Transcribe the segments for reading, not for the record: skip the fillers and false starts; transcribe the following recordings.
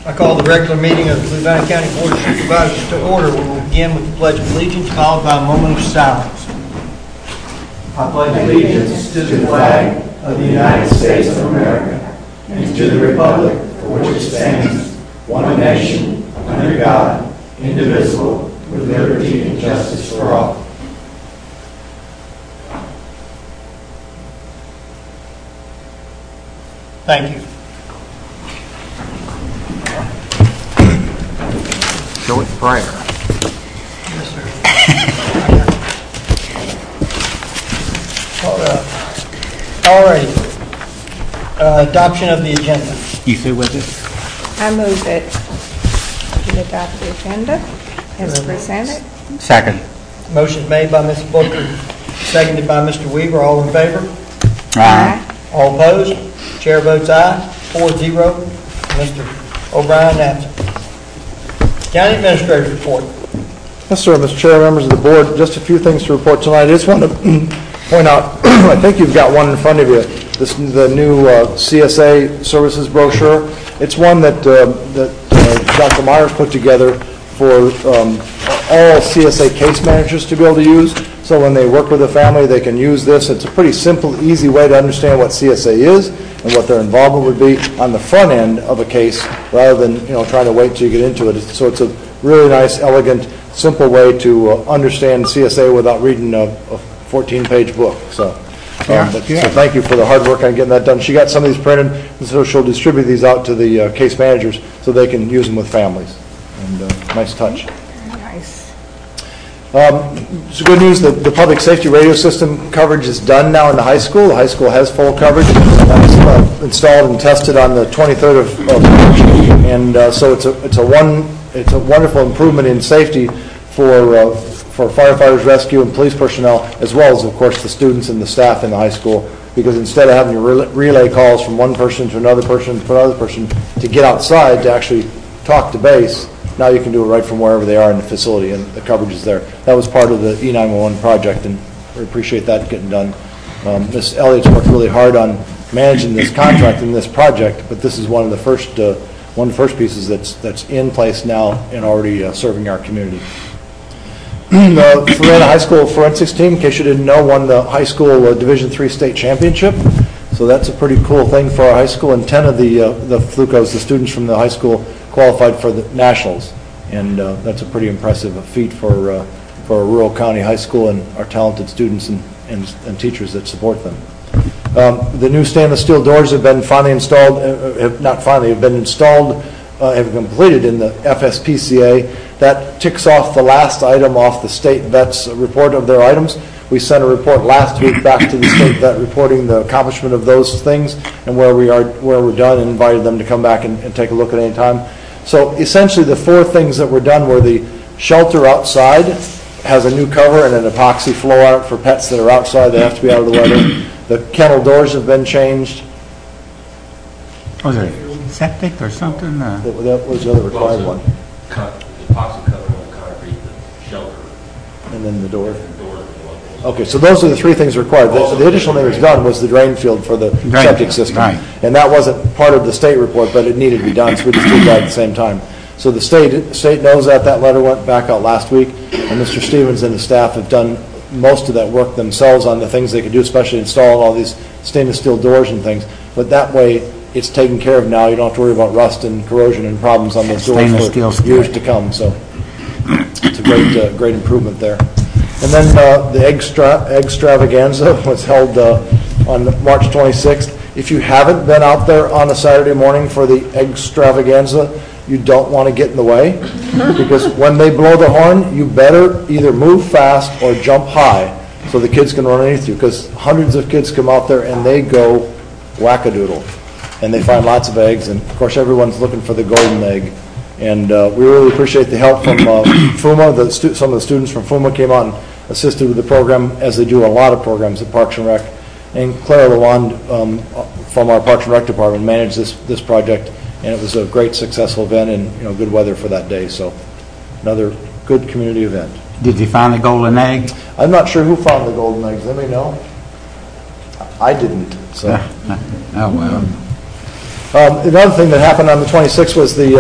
I call the regular meeting of the Cleveland County Board of Supervisors to order. We will begin with the Pledge of Allegiance, followed by a moment of silence. I pledge allegiance to the flag of the United States of America and to the republic for which it stands, one nation, under God, indivisible, with liberty and justice for all. Thank you. Go with prayer. Yes, sir. All right. Adoption of the agenda. You through with it? I move that we adopt the agenda as presented. Second. Motion made by Ms. Booker, seconded by Mr. Weaver. All in favor? Aye. All opposed? Chair votes aye, 4-0. Mr. O'Brien absent. County Administrator's report. Yes, sir. Mr. Chair, members of the board, just a few things to report tonight. I just want to point out, I think you've got one in front of you, the new CSA services brochure. It's one that Dr. Myers put together for all CSA case managers to be able to use. So when they work with a family, they can use this. It's a pretty simple, easy way to understand what CSA is and what their involvement would be on the front end of a case, rather than trying to wait till you get into it. So it's a really nice, elegant, simple way to understand CSA without reading a 14-page book. So thank you for the hard work on getting that done. She got some of these printed, and so she'll distribute these out to the case managers so they can use them with families. And nice touch. Nice. It's good news that the public safety radio system coverage is done now in the high school. The high school has full coverage. That's installed and tested on the 23rd of March, and so it's a wonderful improvement in safety for firefighters, rescue, and police personnel, as well as, of course, the students and the staff in the high school. Because instead of having to relay calls from one person to another person to another person to get outside to actually talk to base, now you can do it right from wherever they are in the facility, and the coverage is there. That was part of the E911 project, and we appreciate that getting done. Ms. Elliott's worked really hard on managing this contract and this project, but this is one of the first pieces that's in place now and already serving our community. The Florida High School forensics team, in case you didn't know, won the high school Division III state championship. So that's a pretty cool thing for our high school, and 10 of the FLUCOs, the students from the high school, qualified for the nationals, and that's a pretty impressive feat for a rural county high school and our talented students and teachers that support them. The new stainless steel doors have been finally installed, have been completed in the FSPCA. That ticks off the last item off the state vet's report of their items. We sent a report last week back to the state vet reporting the accomplishment of those things and where we're done, and invited them to come back and take a look at any time. So essentially the four things that were done were the shelter outside has a new cover and an epoxy floor on it for pets that are outside. They have to be out of the weather. The kennel doors have been changed. Was it septic or something? That was the other required one. Epoxy cover on concrete, the shelter, and then the door. door. Okay, so those are the three things required. The additional thing that was done was the drain field for the septic system. Right. And that wasn't part of the state report, but it needed to be done, so we just did that at the same time. So the state knows that. That letter went back out last week, and Mr. Stevens and the staff have done most of that work themselves on the things they could do, especially installing all these stainless steel doors and things. But that way, it's taken care of now. You don't have to worry about rust and corrosion and problems on those doors for years to come. So it's a great improvement there. And then the egg extravaganza was held on March 26th. If you haven't been out there on a Saturday morning for the egg extravaganza, you don't want to get in the way, because when they blow the horn, you better either move fast or jump high so the kids can run underneath you, because hundreds of kids come out there and they go wackadoodle, and they find lots of eggs, and of course everyone's looking for the golden egg. And we really appreciate the help from FUMA. Some of the students from FUMA came out and assisted with the program, as they do a lot of programs at Parks and Rec. And Claire Lalonde from our Parks and Rec department managed this project, and it was a great, successful event, and good weather for that day. So another good community event. Did you find the golden egg? I'm not sure who found the golden eggs. Let me know. I didn't. So. Oh well. Another thing that happened on the 26th was the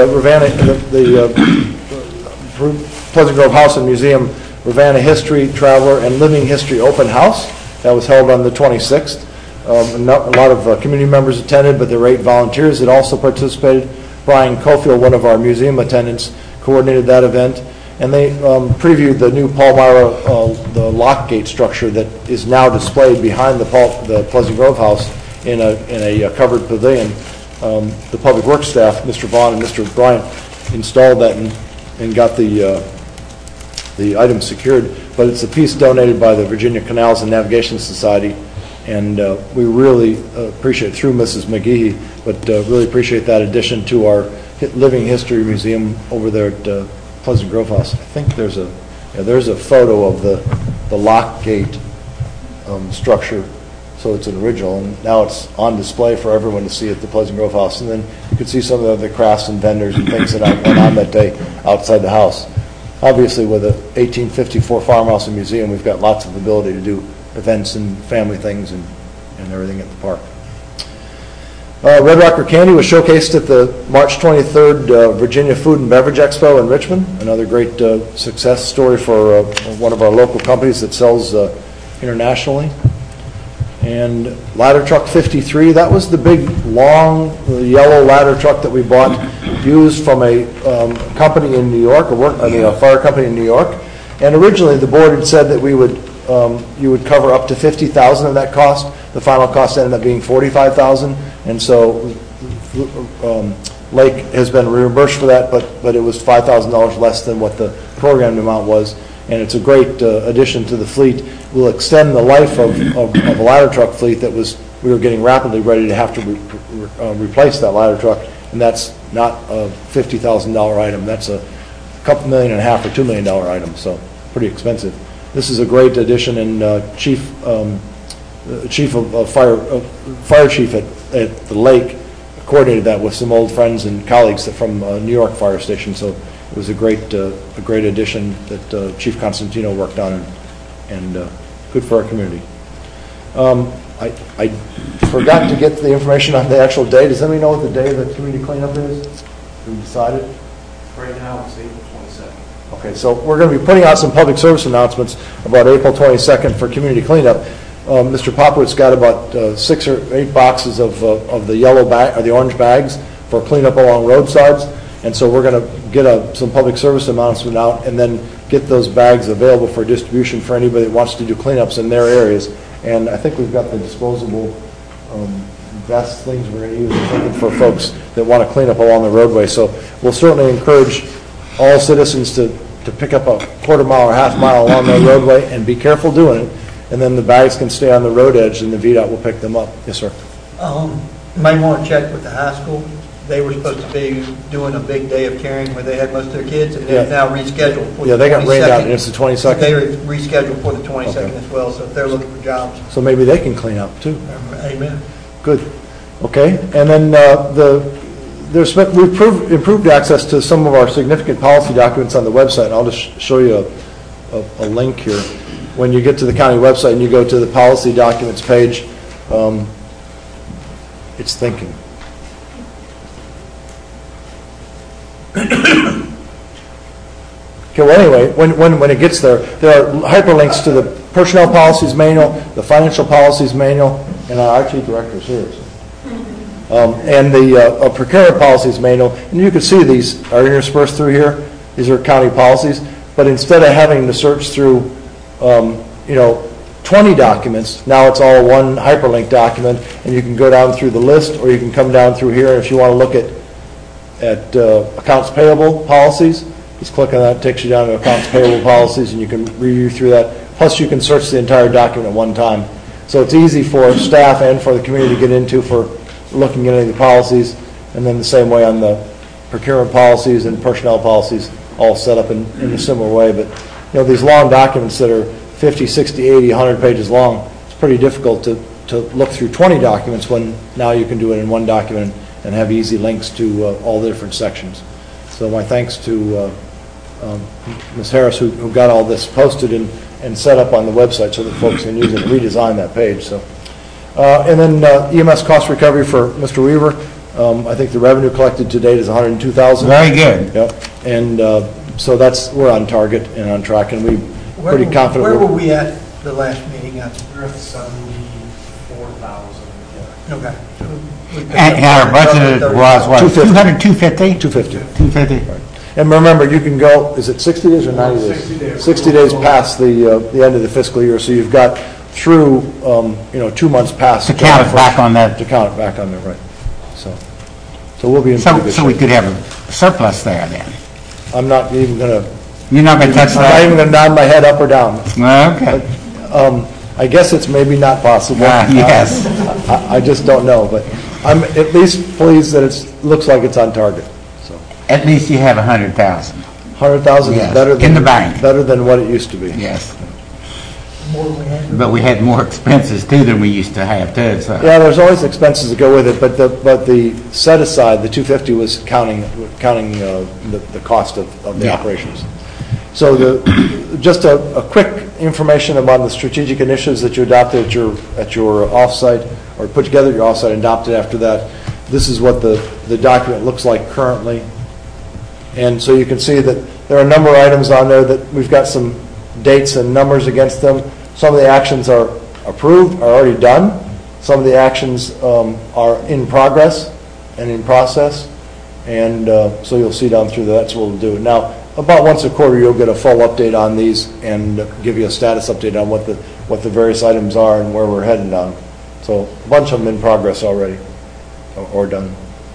Pleasant Grove House and Museum Ravenna History, Traveler, and Living History Open House. That was held on the 26th. A lot of community members attended, but there were 8 volunteers that also participated. Brian Cofield, one of our museum attendants, coordinated that event. And they previewed the new Palmyra, the lock gate structure that is now displayed behind the Pleasant Grove House in a covered pavilion. The public works staff, Mr. Vaughn and Mr. Bryant, installed that and got the item secured. But it's a piece donated by the Virginia Canals and Navigation Society, and we really appreciate, through Mrs. McGehee, but really appreciate that addition to our Living History Museum over there at Pleasant Grove House. I think there's a photo of the lock gate structure, so it's an original, and now it's on display for everyone to see at the Pleasant Grove House. And then you can see some of the other crafts and vendors and things that went on that day outside the house. Obviously, with a 1854 farmhouse and museum, we've got lots of ability to do events and family things and everything at the park. Red Rocker Candy was showcased at the March 23rd Virginia Food and Beverage Expo in Richmond. Another great success story for one of our local companies that sells internationally. And ladder truck 53, that was the big, long, yellow ladder truck that we bought, used from a company in New York, a fire company in New York. And originally, the board had said that you would cover up to $50,000 of that cost. The final cost ended up being $45,000, and so Lake has been reimbursed for that, but it was $5,000 less than what the programmed amount was. And it's a great addition to the fleet. Will extend the life of a ladder truck fleet that we were getting rapidly ready to have to replace that ladder truck, and that's not a $50,000 item. That's a couple $1.5 million or $2 million item, so pretty expensive. This is a great addition, and fire chief at the lake coordinated that with some old friends and colleagues from New York Fire Station. So it was a great addition that Chief Constantino worked on, and good for our community. I forgot to get the information on the actual day. Does anybody know what the day of the community cleanup is? We decided? Right now, it's April 22nd. Okay, so we're going to be putting out some public service announcements about April 22nd for community cleanup. Mr. Popowitz got about 6 or 8 boxes of the yellow bag or the orange bags for cleanup along roadsides, and so we're going to get some public service announcement out and then get those bags available for distribution for anybody that wants to do cleanups in their areas. And I think we've got the disposable vest things we're going to use for folks that want to clean up along the roadway. So we'll certainly encourage all citizens to pick up a quarter mile or half mile along the roadway and be careful doing it. And then the bags can stay on the road edge and the VDOT will pick them up. Yes, sir. You may want to check with the high school. They were supposed to be doing a big day of caring where they had most of their kids, and they've now rescheduled for the 22nd. Yeah, they got rained out, and it's the 22nd. They were rescheduled for the 22nd as well, so if they're looking for jobs. So maybe they can clean up too. Amen. Good. Okay. And then we've improved access to some of our significant policy documents on the website. And I'll just show you a link here. When you get to the county website and you go to the policy documents page, it's thinking. Okay, well, anyway, when it gets there are hyperlinks to the personnel policies manual, the financial policies manual, and our IT director's here. So. And the procurement policies manual. And you can see these are interspersed through here. These are county policies. But instead of having to search through 20 documents, now it's all one hyperlink document, and you can go down through the list, or you can come down through here. And if you want to look at accounts payable policies, just click on that. It takes you down to accounts payable policies, and you can review through that. Plus, you can search the entire document at one time. So it's easy for staff and for the community to get into for looking at any of the policies, and then the same way on the procurement policies and personnel policies, all set up in a similar way. But these long documents that are 50, 60, 80, 100 pages long, it's pretty difficult to look through 20 documents when now you can do it in one document and have easy links to all the different sections. So my thanks to Ms. Harris who got all this posted and set up on the website so that folks can use it and redesign that page. So, and then EMS cost recovery for Mr. Weaver. I think the revenue collected to date is $102,000. Very good. Yep, and so we're on target and on track, and we're pretty confident. Where were we at the last meeting? We're at 74,000. Okay. So we picked And up our budget was what, 250. 250? 250. 250. And remember, you can go, is it 60 days or 90 days? 60 days. 60 days past the end of the fiscal year, so you've got through, 2 months past. To count it back on that. To count it back on there, right. So we'll be in pretty good So we shape. could have a surplus there then. I'm not even going to, You're not going to touch I'm not even that? going to nod my head up or down. Okay. I guess it's maybe not possible. Yes. I just don't know, but I'm at least pleased that looks like it's on target, so. At least you have 100,000. 100,000 is Yes, better than. in the bank. Better than what it used to be. Yes. more than we had. But we had more expenses too than we used to have too, so. Yeah, there's always expenses that go with it, but the set aside, the 250 was counting the cost of the Yeah. operations. So just a quick information about the strategic initiatives that you adopted at your offsite, or put together at your offsite and adopted after that. This is what the document looks like currently. And so you can see that there are a number of items on there that we've got some dates and numbers against them. Some of the actions are approved, are already done. Some of the actions are in progress and in process. And so you'll see down through that's what we'll do. Now, about once a quarter, you'll get a full update on these and give you a status update on what the various items are and where we're heading on. So a bunch of them in progress already or done.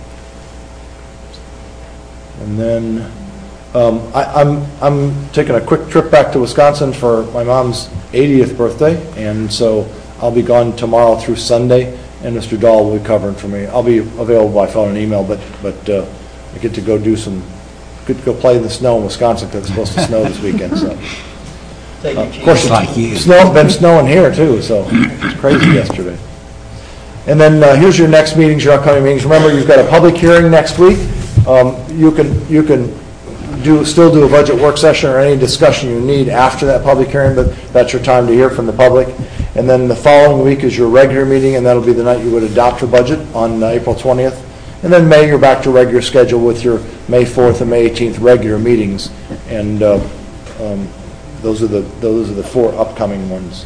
And then I'm taking a quick trip back to Wisconsin for my mom's 80th birthday, and so I'll be gone tomorrow through Sunday, and Mr. Dahl will be covering for me. I'll be available by phone and email, but I get to go play in the snow in Wisconsin because it's supposed to snow this weekend. So Take your of course, Just like you. it's been snowing here too, so it's crazy yesterday. And then here's your next meetings, your upcoming meetings. Remember, you've got a public hearing next week. You can still do a budget work session or any discussion you need after that public hearing, but that's your time to hear from the public. And then the following week is your regular meeting, and that'll be the night you would adopt your budget on April 20th. And then May, you're back to regular schedule with your May 4th and May 18th regular meetings. And those are the 4 upcoming ones.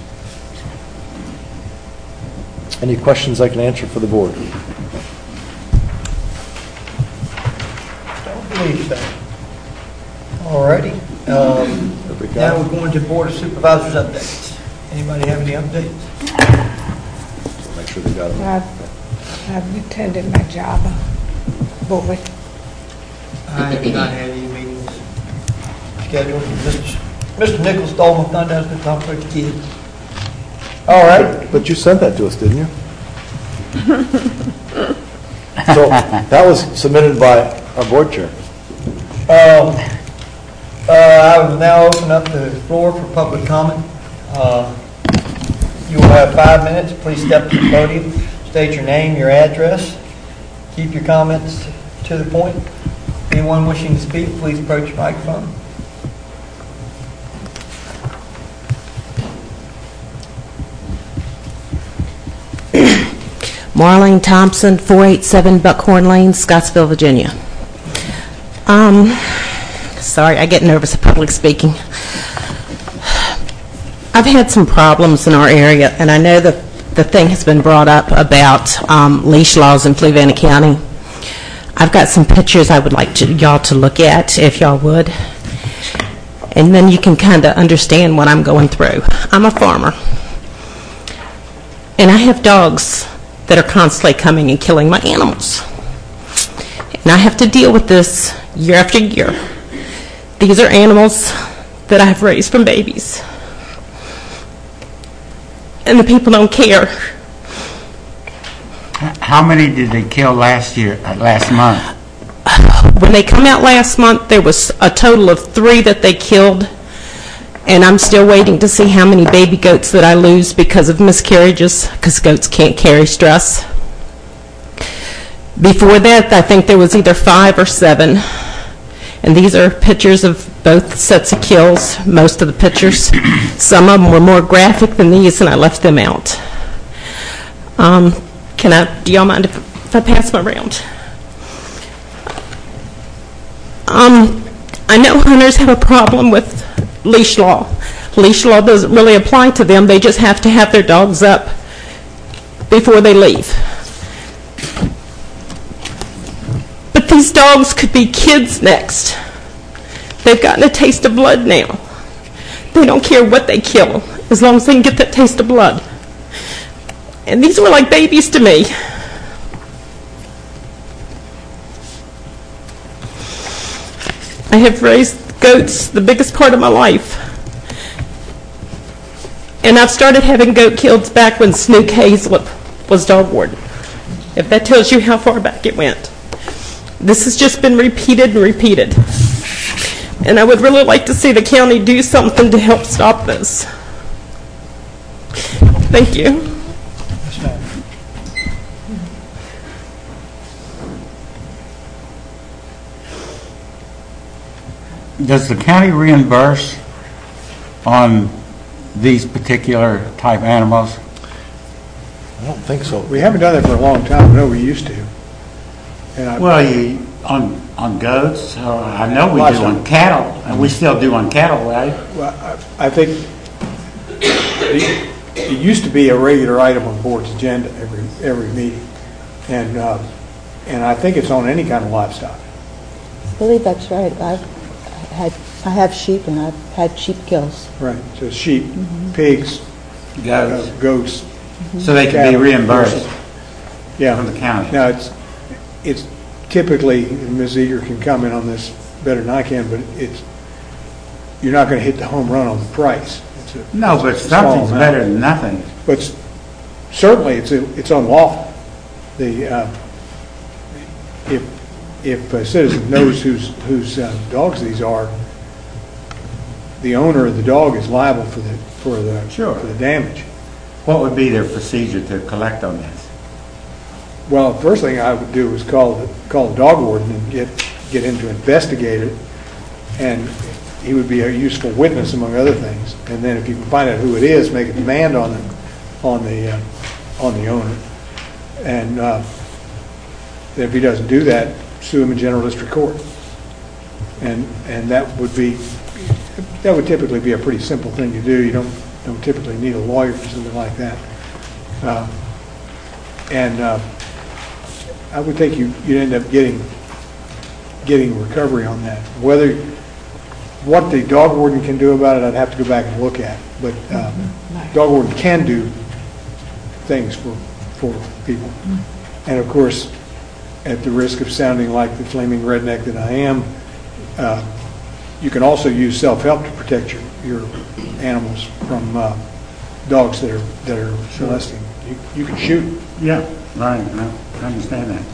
Any questions I can answer for the board? Don't believe so. All righty. Now we're going to Board of Supervisors updates. Anybody have any updates? Make sure they got them. I've attended my job, board. I have not had any meetings scheduled. Mr. Nichols stole my thunder. I was going to talk about the kids. All right. But you sent that to us, didn't you? So that was submitted by our board chair. I will now open up the floor for public comment. You will have 5 minutes. Please step to the podium, state your name, your address. Keep your comments to the point. Anyone wishing to speak, please approach the microphone. Marlene Thompson, 487 Buckhorn Lane, Scottsville, Virginia. Sorry, I get nervous at public speaking. I've had some problems in our area, and I know that the thing has been brought up about leash laws in Fluvanna County. I've got some pictures I would like y'all to look at, if y'all would. And then you can kind of understand what I'm going through. I'm a farmer, and I have dogs that are constantly coming and killing my animals. And I have to deal with this year after year. These are animals that I have raised from babies. And the people don't care. How many did they kill last month? When they come out last month, there was a total of 3 that they killed. And I'm still waiting to see how many baby goats that I lose because of miscarriages, because goats can't carry stress. Before that, I think there was either 5 or 7. And these are pictures of both sets of kills, most of the pictures. Some of them were more graphic than these, and I left them out. Do y'all mind if I pass them around? I know hunters have a problem with leash law. Leash law doesn't really apply to them. They just have to have their dogs up before they leave. But these dogs could be kids next. They've gotten a taste of blood now. They don't care what they kill, as long as they can get that taste of blood. And these were like babies to me. I have raised goats the biggest part of my life. And I've started having goat killed back when Snook Hazlip was dog warden. If that tells you how far back it went. This has just been repeated and repeated. And I would really like to see the county do something to help stop this. Thank you. Does the county reimburse on these particular type animals? I don't think so. We haven't done that for a long time. I know we used to. And Well, on goats, or I know we do on cattle, and we still do on cattle, right? Well, I think it used to be a regular item on the board's agenda every meeting, and I think it's on any kind of livestock. I believe that's right. I have sheep, and I've had sheep kills. Right. So sheep, pigs, goats. So they can be reimbursed Yeah. from the county. Now it's typically, and Ms. Eager can comment on this better than I can, but you're not going to hit the home run on the price. No, but something's better than nothing. But certainly it's unlawful. If a citizen knows whose dogs these are, the owner of the dog is liable for the damage. What would be their procedure to collect on this? Well, the first thing I would do is call the dog warden and get him to investigate it, and he would be a useful witness among other things. And then if you can find out who it is, make a demand on the owner. And if he doesn't do that, sue him in general district court. And that would typically be a pretty simple thing to do. You don't typically need a lawyer for something like that. I would think you'd end up getting recovery on that. What the dog warden can do about it, I'd have to go back and look at. But dog warden can do things for people. And of course, at the risk of sounding like the flaming redneck that I am, you can also use self-help to protect your animals from dogs that are molesting. You can shoot. Yeah, right. No, I understand that.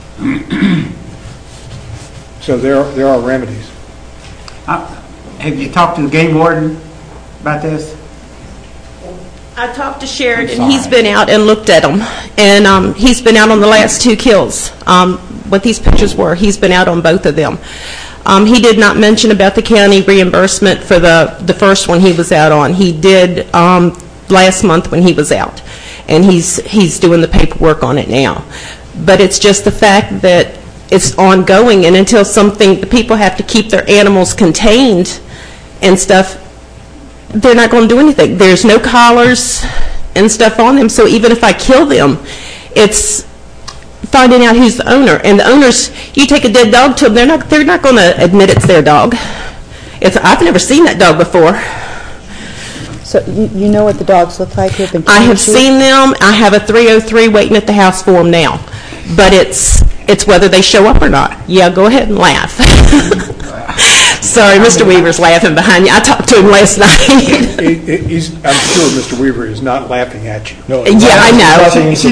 So there are remedies. Have you talked to the game warden about this? I talked to Sheridan, and he's been out and looked at them. And he's been out on the last 2 kills. What these pictures were, he's been out on both of them. He did not mention about the county reimbursement for the first one he was out on. He did last month when he was out. And he's doing the paperwork on it now. But it's just the fact that it's ongoing, and until the people have to keep their animals contained and stuff, they're not going to do anything. There's no collars and stuff on them, so even if I kill them, it's finding out who's the owner. And the owners, you take a dead dog to them, they're not going to admit it's their dog. I've never seen that dog before. So you know what the dogs look like? I have seen them. I have a 303 waiting at the house for them now. But it's whether they show up or not. Yeah, go ahead and laugh. Sorry, Mr. Weaver's laughing behind you. I talked to him last night. I'm sure Mr. Weaver is not laughing at you. No, yeah, I know.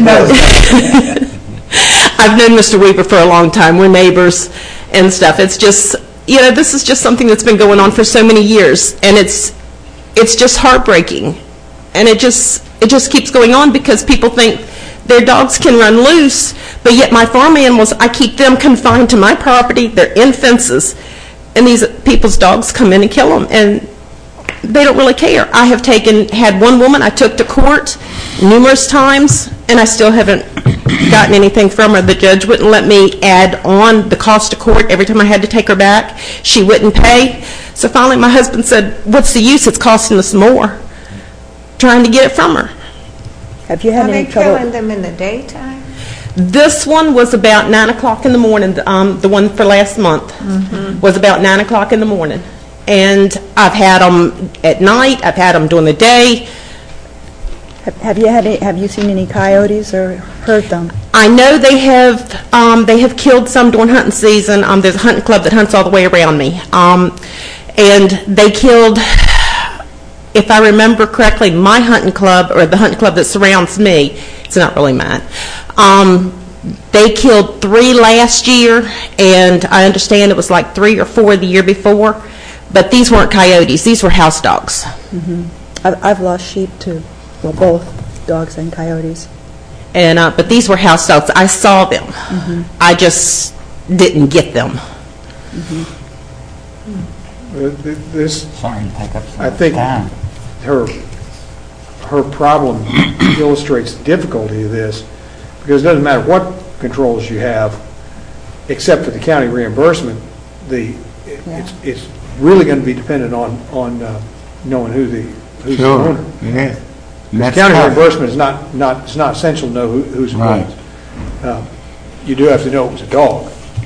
I've known Mr. Weaver for a long time. We're neighbors and stuff. It's just, this is just something that's been going on for so many years, and it's just heartbreaking. And it just keeps going on because people think their dogs can run loose, but yet my farm animals, I keep them confined to my property. They're in fences, and these people's dogs come in and kill them, and they don't really care. I have had one woman I took to court numerous times, and I still haven't gotten anything from her. The judge wouldn't let me add on the cost of court every time I had to take her back. She wouldn't pay. So finally my husband said, what's the use? It's costing us more trying to get it from her. Have you had Are any they trouble? killing them in the daytime? This one was about 9 o'clock in the morning. The one for last month was about 9 o'clock in the morning. And I've had them at night. I've had them during the day. Have you seen any coyotes or heard them? I know they have killed some during hunting season. There's a hunting club that hunts all the way around me. And they killed, if I remember correctly, my hunting club, or the hunting club that surrounds me. It's not really mine. They killed 3 last year, and I understand it was like 3 or 4 the year before. But these weren't coyotes. These were house dogs. I've lost sheep too. Well, both dogs and coyotes. And but these were house dogs. I saw them. I just didn't get them. This, Sorry to take up some I think time. her problem illustrates the difficulty of this, because it doesn't matter what controls you have, except for the county reimbursement, it's really going to be dependent on knowing who's the owner. Yeah. Because county reimbursement is it's not essential to know who's involved. You do have to know it was a dog.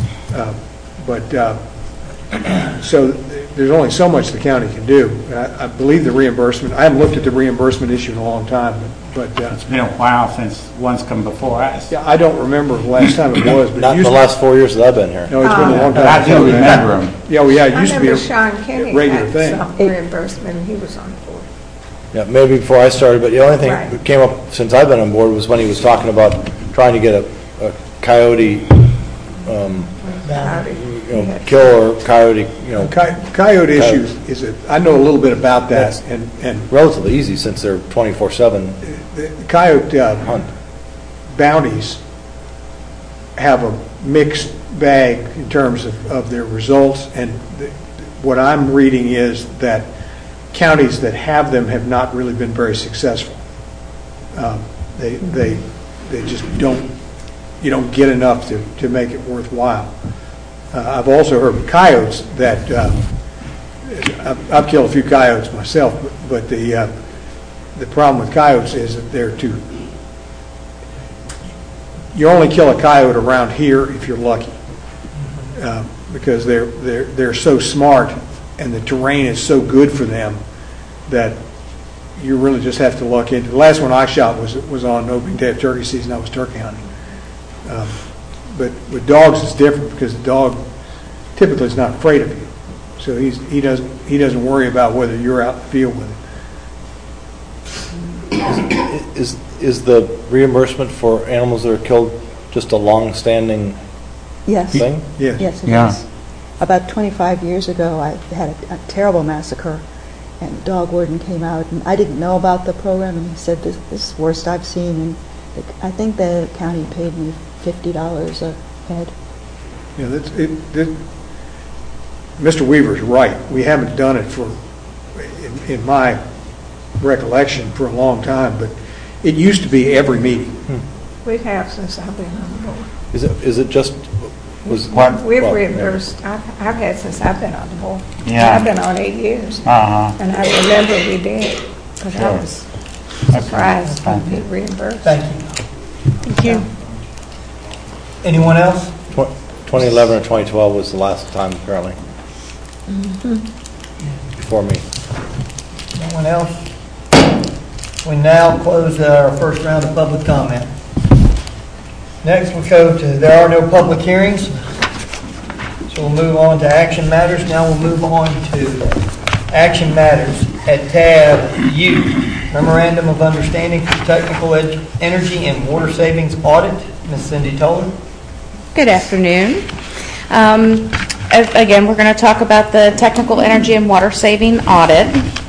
So there's only so much the county can do. I believe the reimbursement, I haven't looked at the reimbursement issue in a long time, but It's been a while since one's come before us. yeah, I don't remember the last time it was. But Not it in the used last 4 years that I've been here. No, it's been a long time. But I do remember them. Yeah, well, yeah, it I used to be remember a Sean Kenny regular got thing. some reimbursement, and he was on board. Yeah, maybe before I started, but the only thing Right. that came up since I've been on board was when he was talking about trying to get a coyote, kill or coyote, Coyote issue I know a little bit about that, and relatively easy since they're 24/7 the coyote hunt. bounties have a mixed bag in terms of their results, and what I'm reading is that counties that have them have not really been very successful. They just you don't get enough to make it worthwhile. I've also heard of coyotes that I've killed a few coyotes myself, but the problem with coyotes is that you only kill a coyote around here if you're lucky, because they're so smart and the terrain is so good for them that you really just have to luck into. The last one I shot was on opening day of turkey season. I was turkey hunting. But with dogs it's different, because the dog typically is not afraid of you, so he doesn't worry about whether you're out in the field with him. Is the reimbursement for animals that are killed just a long-standing Yes. thing? Yes. Yes, it Yeah. is. About 25 years ago, I had a terrible massacre, and the dog warden came out, and I didn't know about the program, and he said, this is the worst I've seen, and I think the county paid me $50 a head. Yeah, Mr. Weaver's right. We haven't done it in my recollection, for a long time, but it used to be every meeting. We have since I've been on the board. Is it just was We've well, reimbursed, I've had since I've been on the board. Yeah. I've been on 8 years. Uh-huh. And I remember we did, because I was surprised when we reimbursed. Thank you. Thank you. Anyone else? 2011 or 2012 was the last time, apparently. Before me. No one else? We now close our first round of public comment. Next, we'll go to, there are no public hearings, so we'll move on to action matters. Now we'll move on to action matters at tab U, Memorandum of Understanding for Technical Energy and Water Savings Audit. Ms. Cindy Toller. Good afternoon. Again, we're going to talk about the technical energy and water saving audit.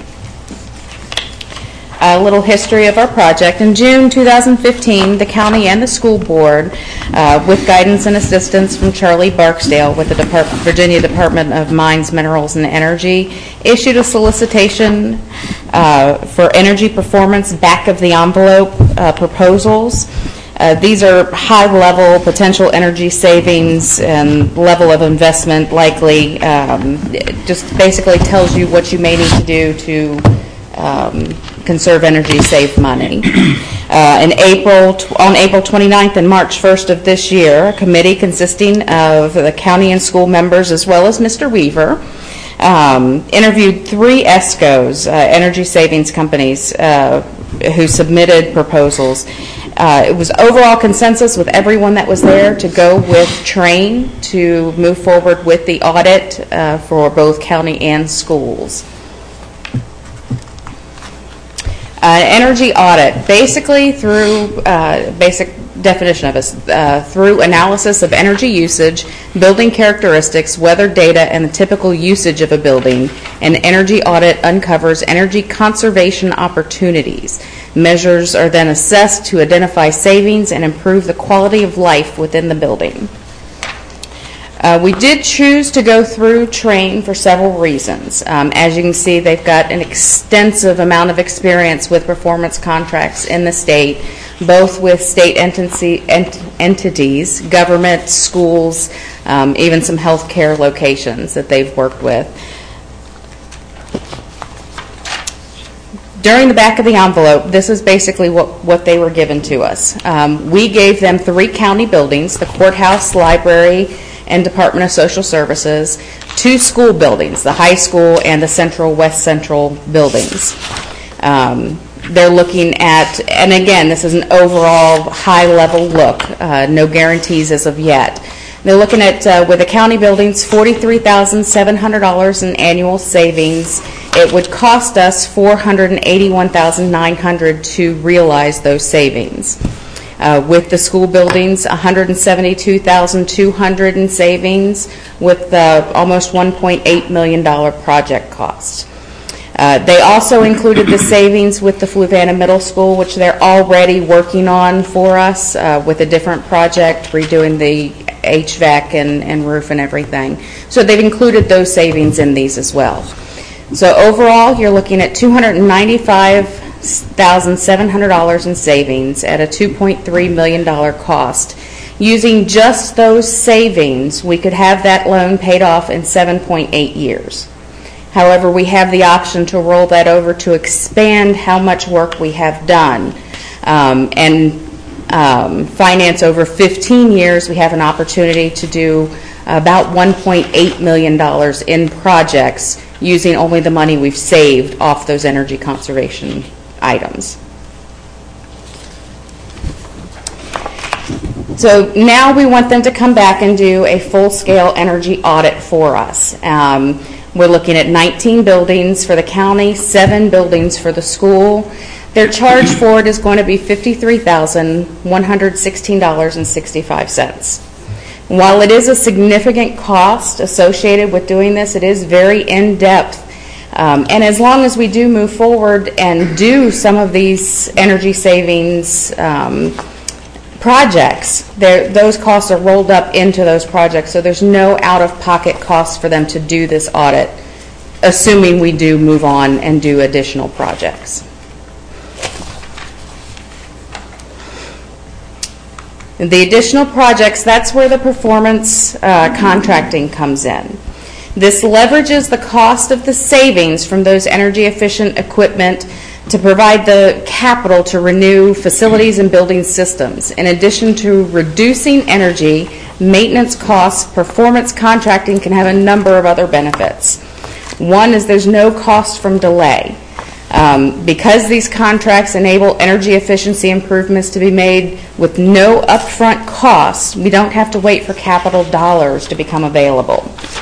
A little history of our project. In June 2015, the county and the school board, with guidance and assistance from Charlie Barksdale with the Virginia Department of Mines, Minerals, and Energy, issued a solicitation for energy performance back of the envelope proposals. These are high-level potential energy savings and level of investment likely. It just basically tells you what you may need to do to conserve energy, save money. On April 29th and March 1st of this year, a committee consisting of the county and school members as well as Mr. Weaver interviewed 3 ESCOs, energy savings companies, who submitted proposals. It was overall consensus with everyone that was there to go with Trane to move forward with the audit for both county and schools. Energy audit, basically through basic definition of it, through analysis of energy usage, building characteristics, weather data, and the typical usage of a building. An energy audit uncovers energy conservation opportunities. Measures are then assessed to identify savings and improve the quality of life within the building. We did choose to go through Trane for several reasons. As you can see, they've got an extensive amount of experience with performance contracts in the state, both with state entities, government, schools, even some healthcare locations that they've worked with. During the back of the envelope, this is basically what they were given to us. We gave them 3 county buildings, the courthouse, library, and Department of Social Services, 2 school buildings, the high school and the West Central buildings. They're looking at, and again, this is an overall high-level look, no guarantees as of yet. They're looking at, with the county buildings, $43,700 in annual savings. It would cost us $481,900 to realize those savings. With the school buildings, $172,200 in savings, with almost $1.8 million project cost. They also included the savings with the Fluvanna Middle School, which they're already working on for us with a different project, redoing the HVAC and roof and everything. So they've included those savings in these as well. So overall, you're looking at $295,700 in savings at a $2.3 million cost. Using just those savings, we could have that loan paid off in 7.8 years. However, we have the option to roll that over to expand how much work we have done and finance over 15 years. We have an opportunity to do about $1.8 million in projects using only the money we've saved off those energy conservation items. So now we want them to come back and do a full-scale energy audit for us. We're looking at 19 buildings for the county, 7 buildings for the school. Their charge for it is going to be $53,116.65. While it is a significant cost associated with doing this, it is very in-depth. And as long as we do move forward and do some of these energy savings projects, those costs are rolled up into those projects, so there's no out-of-pocket costs for them to do this audit, assuming we do move on and do additional projects. The additional projects, that's where the performance contracting comes in. This leverages the cost of the savings from those energy-efficient equipment to provide the capital to renew facilities and building systems. In addition to reducing energy, maintenance costs, performance contracting can have a number of other benefits. One is there's no cost from delay. Because these contracts enable energy efficiency improvements to be made with no upfront costs, we don't have to wait for capital dollars to become available.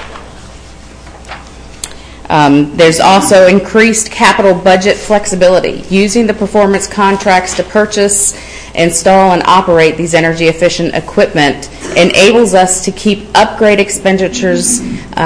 There's also increased capital budget flexibility. Using the performance contracts to purchase, install, and operate these energy efficient equipment enables us to keep upgrade expenditures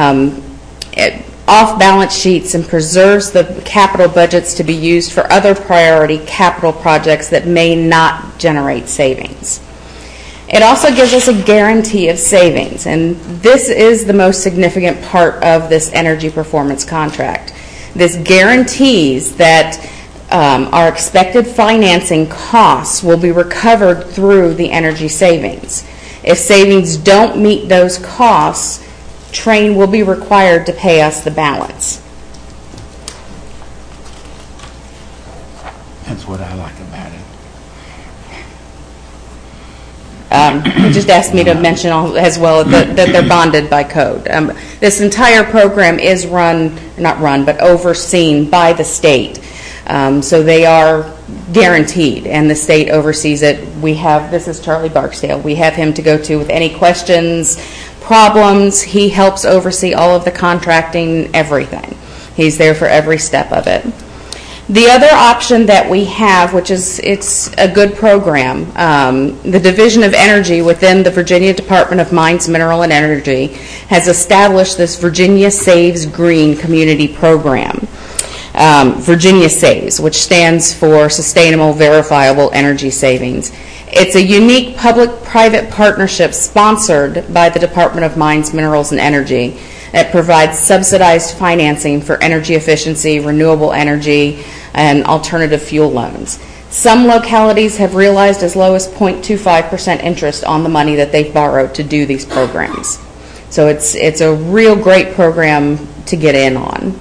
off balance sheets and preserves the capital budgets to be used for other priority capital projects that may not generate savings. It also gives us a guarantee of savings, and this is the most significant part of this energy performance contract. This guarantees that our expected financing costs will be recovered through the energy savings. If savings don't meet those costs, Trane will be required to pay us the balance. That's what I like about it. He just asked me to mention as well that they're bonded by code. This entire program is but overseen by the state. So they are guaranteed, and the state oversees it. This is Charlie Barksdale. We have him to go to with any questions, problems. He helps oversee all of the contracting, everything. He's there for every step of it. The other option that we have, it's a good program, the Division of Energy within the Virginia Department of Mines, Mineral, and Energy has established this Virginia Saves Green Community Program. Virginia Saves, which stands for Sustainable Verifiable Energy Savings. It's a unique public-private partnership sponsored by the Department of Mines, Minerals, and Energy that provides subsidized financing for energy efficiency, renewable energy, and alternative fuel loans. Some localities have realized as low as 0.25% interest on the money that they've borrowed to do these programs. So it's a real great program to get in on.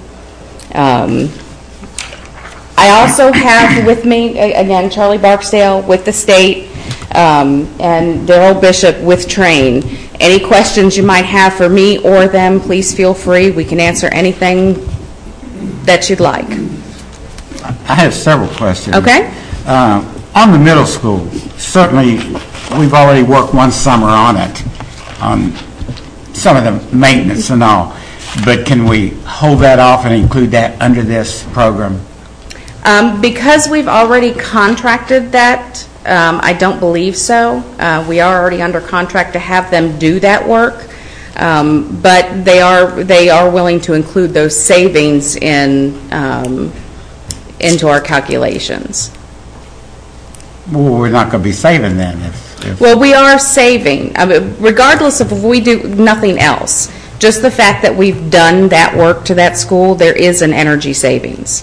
I also have with me, again, Charlie Barksdale with the state, and Daryl Bishop with Trane. Any questions you might have for me or them, please feel free. We can answer anything that you'd like. I have several questions. Okay. On the middle school, certainly we've already worked one summer on it, on some of the maintenance and all. But can we hold that off and include that under this program? Because we've already contracted that, I don't believe so. We are already under contract to have them do that work, but they are willing to include those savings into our calculations. Well, we're not going to be saving then. Well, we are saving, regardless of if we do nothing else. Just the fact that we've done that work to that school, there is an energy savings.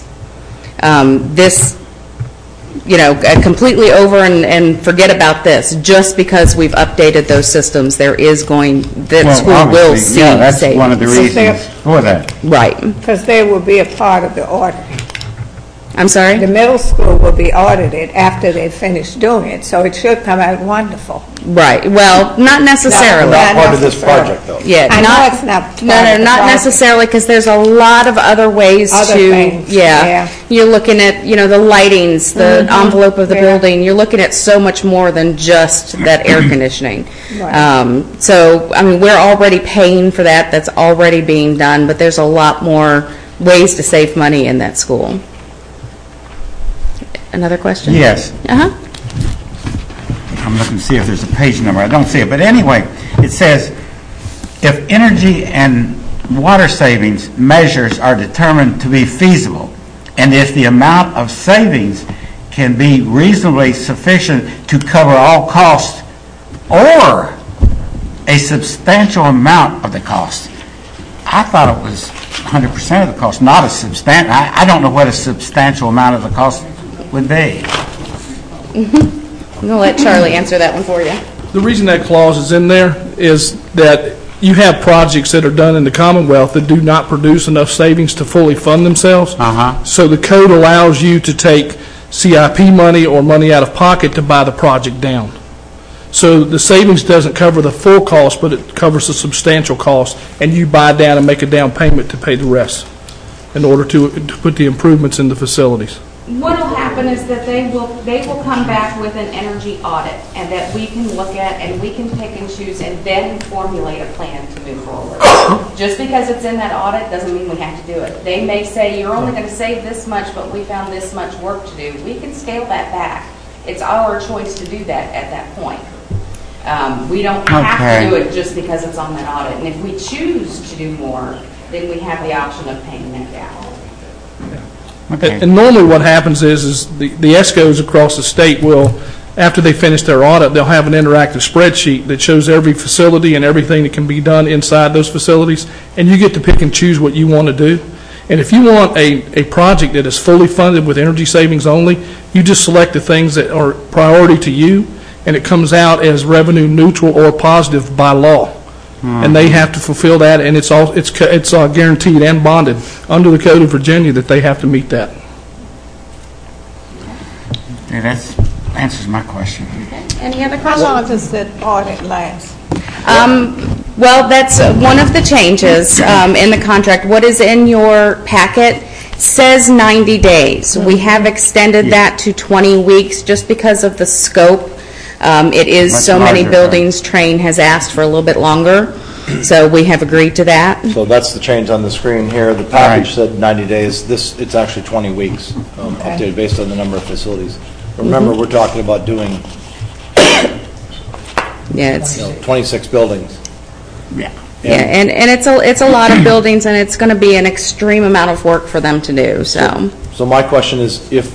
Completely over and forget about this. Just because we've updated those systems, school will see that's savings. One of the reasons for that. Right. Because they will be a part of the audit. I'm sorry? The middle school will be audited after they finish doing it, so it should come out wonderful. Right. Well, not necessarily. Not part of this project, though. Yeah. I know it's not. Not necessarily, because there's a lot of other ways Other to. things, Yeah. yeah. You're looking at the lightings, the envelope of the building. You're looking at so much more than just that air conditioning. Right. So we're already paying for that. That's already being done, but there's a lot more ways to save money in that school. Another question? Yes. I'm looking to see if there's a page number. I don't see it. But anyway, it says, if energy and water savings measures are determined to be feasible, and if the amount of savings can be reasonably sufficient to cover all costs or a substantial amount of the cost. I thought it was 100% of the cost, not a substantial. I don't know what a substantial amount of the cost would be. I'm going to let Charlie answer that one for you. The reason that clause is in there is that you have projects that are done in the Commonwealth that do not produce enough savings to fully fund themselves. So the code allows you to take CIP money or money out of pocket to buy the project down. So the savings doesn't cover the full cost, but it covers the substantial cost, and you buy down and make a down payment to pay the rest in order to put the improvements in the facilities. What will happen is that they will come back with an energy audit, and that we can look at and we can pick and choose and then formulate a plan to move forward. Just because it's in that audit doesn't mean we have to do it. They may say you're only going to save this much, but we found this much work to do. We can scale that back. It's our choice to do that at that point. We don't have to do it just because it's on that audit. And if we choose to do more, then we have the option of paying that down. Okay. And normally what happens is the ESCOs across the state will, after they finish their audit, they'll have an interactive spreadsheet that shows every facility and everything that can be done inside those facilities, and you get to pick and choose what you want to do. And if you want a project that is fully funded with energy savings only, you just select the things that are priority to you, and it comes out as revenue neutral or positive by law. And they have to fulfill that, and it's guaranteed and bonded under the Code of Virginia that they have to meet that. Okay, that answers my question. Any other How questions? long does that audit last? Well, that's one of the changes in the contract. What is in your packet says 90 days. We have extended that to 20 weeks just because of the scope. It is Much so many larger, buildings. Train has asked for a little bit longer, so we have agreed to that. So that's the change on the screen here. The package said 90 days. It's actually 20 weeks, updated based on the number of facilities. Remember, we're talking about doing Yeah, it's 26 buildings. Yeah. and it's a lot of buildings, and it's going to be an extreme amount of work for them to do. So So my question is, if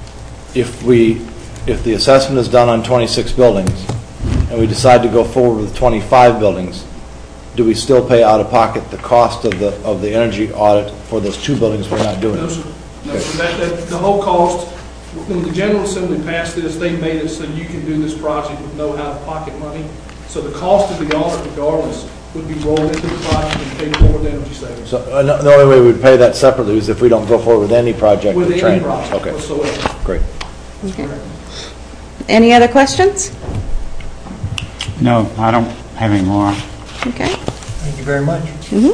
the assessment is done on 26 buildings, and we decide to go forward with 25 buildings, do we still pay out of pocket the cost of the energy audit for those 2 buildings we're not doing? No, sir. No, sir. The whole cost, when the General Assembly passed this, they made it so you can do this project with no out-of-pocket money. So the cost of the audit, regardless, would be rolled into the project and paid for with energy savings. So the only way we'd pay that separately is if we don't go forward with any project With any train. project Okay, whatsoever. great. any other questions? No, I don't have any more. Okay. Thank you very much.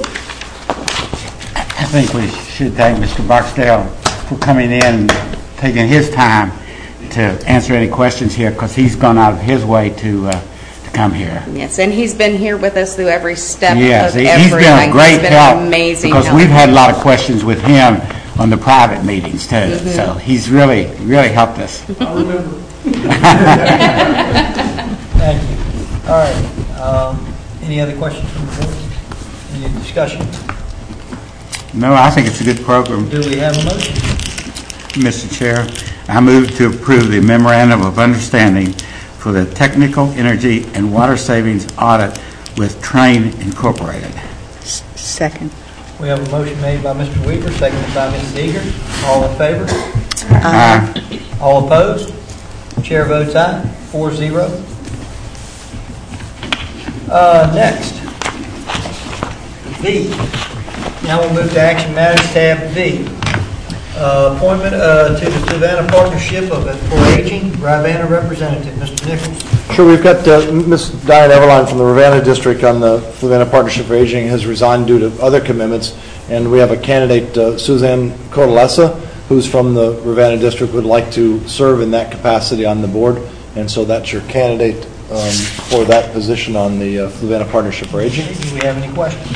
I think we should thank Mr. Barksdale for coming in and taking his time to answer any questions here, because he's gone out of his way to come here. Yes, and he's been here with us through every step Yes, of he's everything. been a great He's been help, an amazing because help. we've had a lot of questions with him on the private meetings too. So he's really helped us. I remember. Thank you. All right. Any other questions from the board? Any discussion? No, I think it's a good program. Do we have a motion? Mr. Chair, I move to approve the memorandum of understanding for the technical energy and water savings audit with Train Incorporated. Second. We have a motion made by Mr. Weaver, seconded by Mrs. Eager. All in favor? Aye. All opposed? Chair votes aye, 4-0. Next, V. Now we'll move to Action Matters, tab V. Appointment to the Fluvanna Partnership for Aging, Rivanna Representative, Mr. Nichols. Sure, we've got Ms. Diane Everline from the Ravenna District on the Fluvanna Partnership for Aging has resigned due to other commitments, and we have a candidate, Suzanne Codalesa, who's from the Ravenna District, would like to serve in that capacity on the board, and so that's your candidate for that position on the Fluvanna Partnership for Aging. Do we have any questions?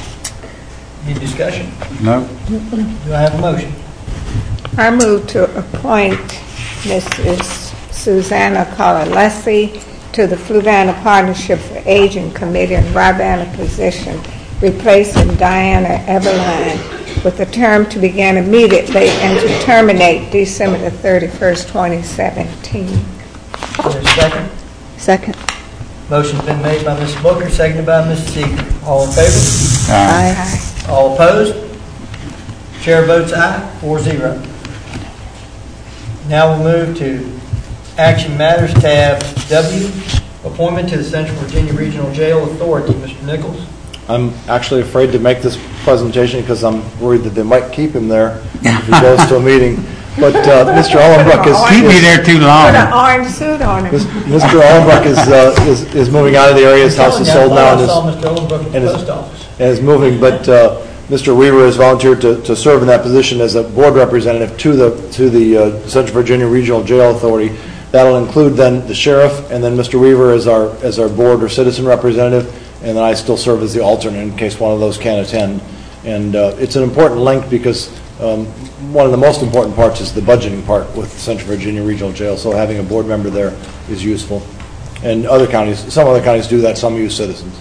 Any discussion? No? Do I have a motion? I move to appoint Mrs. Susanna Colalesi to the Fluvanna Partnership for Aging Committee in Rivanna position, replacing Diana Everline, with a term to begin immediately and to terminate December the 31st, 2017. Is there a second? Second. Motion's been made by Mrs. Booker, seconded by Mrs. Seeger. All in favor? Aye. All opposed? Chair votes aye, 4-0. Now we'll move to Action Matters, tab W, appointment to the Central Virginia Regional Jail Authority. Mr. Nichols. I'm actually afraid to make this presentation because I'm worried that they might keep him there if he goes to a meeting. But Mr. Allenbrook Keep me there too long. Put an orange suit on him. Mr. Allenbrook is moving out of the area. His house is sold now, I saw Mr. Ollenbrook at the and is- post office. and is moving. But Mr. Weaver has volunteered to serve in that position as a board representative to the Central Virginia Regional Jail Authority. That'll include then the sheriff, and then Mr. Weaver as our board or citizen representative, and then I still serve as the alternate in case one of those can't attend. And it's an important link because one of the most important parts is the budgeting part with Central Virginia Regional Jail, so having a board member there is useful. And some other counties do that, some use citizens.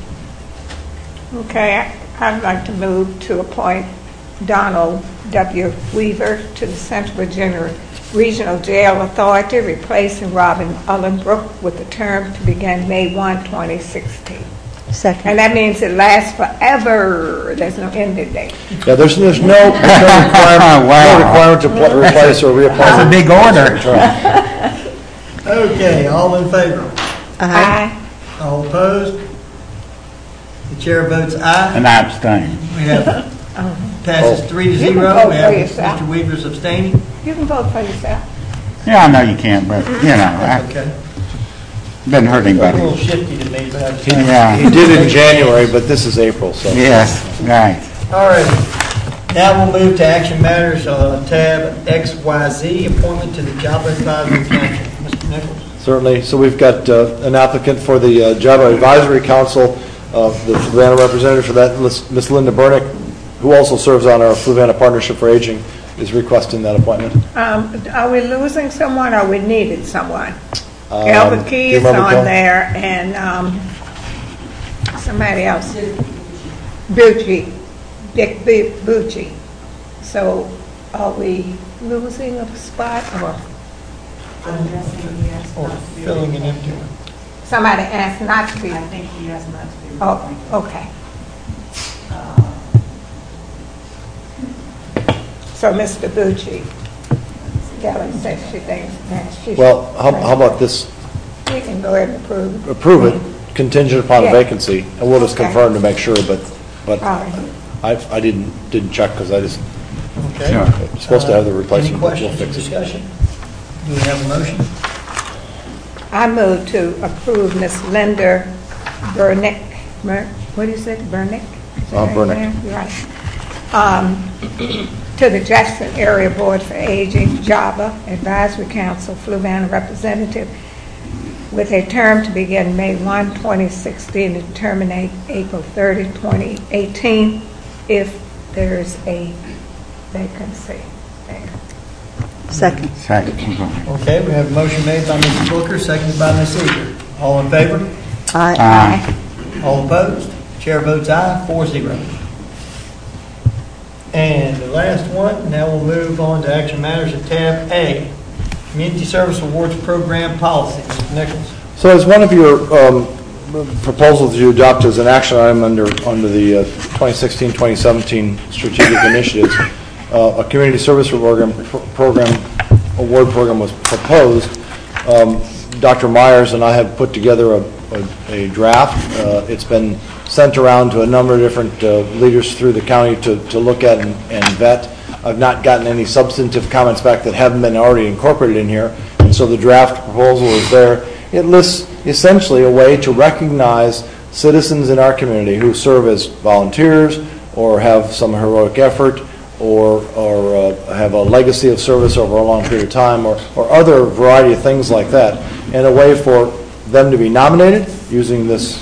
Okay, I'd like to move to appoint Donald W. Weaver to the Central Virginia Regional Jail Authority, replacing Robin Ullenbrook, with a term to begin May 1, 2016. Second. And that means it lasts forever. There's no ending date. Yeah, there's no requirement, no requirement to replace or reapply. That's a big order. Okay, all in favor? Aye. All opposed? The chair votes aye. And I abstain. We have, passes 3-0. You can vote We for have yourself. Mr. Weaver's abstaining. You can vote for yourself. Yeah, I know you can't, but, you know, Okay. doesn't hurt A anybody. little shifty to me, but I Yeah. He did it in January, but this is April, so. Yes, right. All right. Now we'll move to action matters, tab XYZ, appointment to the Job Advisory Council. Mr. Nichols. Certainly. So we've got an applicant for the Job Advisory Council, the Fluvanna representative for that, Ms. Linda Burnick, who also serves on our Fluvanna Partnership for Aging, is requesting that appointment. Are we losing someone or we needed someone? Elva Key do you is remember, on Kel? there and somebody else. Bucci, Dick Bucci. So are we losing a spot or Or filling an empty one. somebody asked not to be? I think he has not to be. Oh, okay. So Mr. Bucci, Kelly says she thinks that she should. Well, how about this? We can go ahead and approve. Approve it contingent upon a Yeah. vacancy, and we'll just Okay. confirm to make sure, but All right. I didn't check because I just, Okay. Sure. supposed to have the replacement. Any but questions or we'll fix it. discussion? Do we have a motion? I move to approve Ms. Linda Burnick, what do you say, Burnick? Is that right, Burnick. ma'am? You're right. To the Jackson Area Board for Aging, JABA Advisory Council, Fluvanna representative, with a term to begin May 1, 2016, and terminate April 30, 2018, if there's a vacancy there. Second. Second. Keep going. Okay, we have a motion made by Mrs. Booker, seconded by Ms. Eager. All in favor? Aye. Aye. All opposed? Chair votes aye, 4-0. And the last one, now we'll move on to action matters at tab A, Community Service Awards Program Policy. Mr. Nichols. So as one of your proposals you adopt as an action item under the 2016-2017 strategic initiatives, a community service program award program was proposed. Dr. Myers and I have put together a draft. It's been sent around to a number of different leaders through the county to look at and vet. I've not gotten any substantive comments back that haven't been already incorporated in here, and so the draft proposal is there. It lists essentially a way to recognize citizens in our community who serve as volunteers or have some heroic effort or have a legacy of service over a long period of time or other variety of things like that, and a way for them to be nominated using this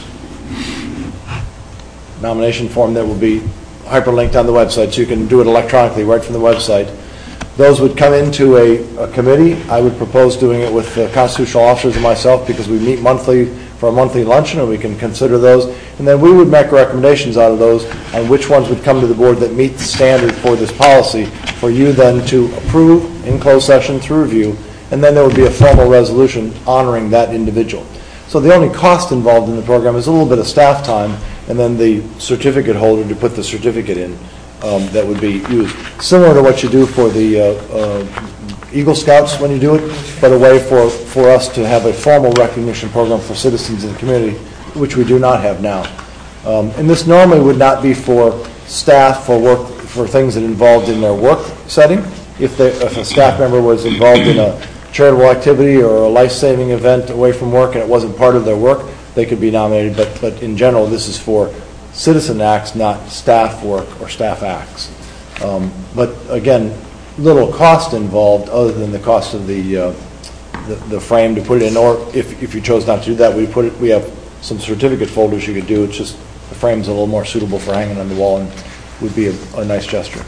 nomination form that will be hyperlinked on the website, so you can do it electronically right from the website. Those would come into a committee. I would propose doing it with the constitutional officers and myself because we meet monthly for a monthly luncheon, and we can consider those. And then we would make recommendations out of those on which ones would come to the board that meet the standard for this policy for you then to approve in closed session through review, and then there would be a formal resolution honoring that individual. So the only cost involved in the program is a little bit of staff time, and then the certificate holder to put the certificate in that would be used. Similar to what you do for the Eagle Scouts when you do it, but a way for us to have a formal recognition program for citizens in the community, which we do not have now. And this normally would not be for staff for things that involved in their work setting. If a staff member was involved in a charitable activity or a life-saving event away from work and it wasn't part of their work, they could be nominated. But in general, this is for citizen acts, not staff work or staff acts. But again, little cost involved other than the cost of the frame to put it in, or if you chose not to do that, we have some certificate folders you could do. It's just the frame's a little more suitable for hanging on the wall and would be a nice gesture.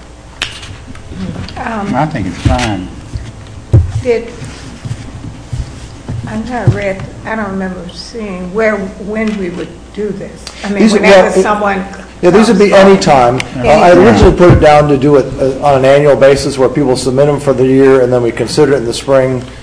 I think it's fine. I don't remember seeing when we would do this. I mean, These are- whenever well, someone. Yeah, these would be any time. I Anytime. originally put it down to do it on an annual basis where people submit them for the year and then we consider it in the spring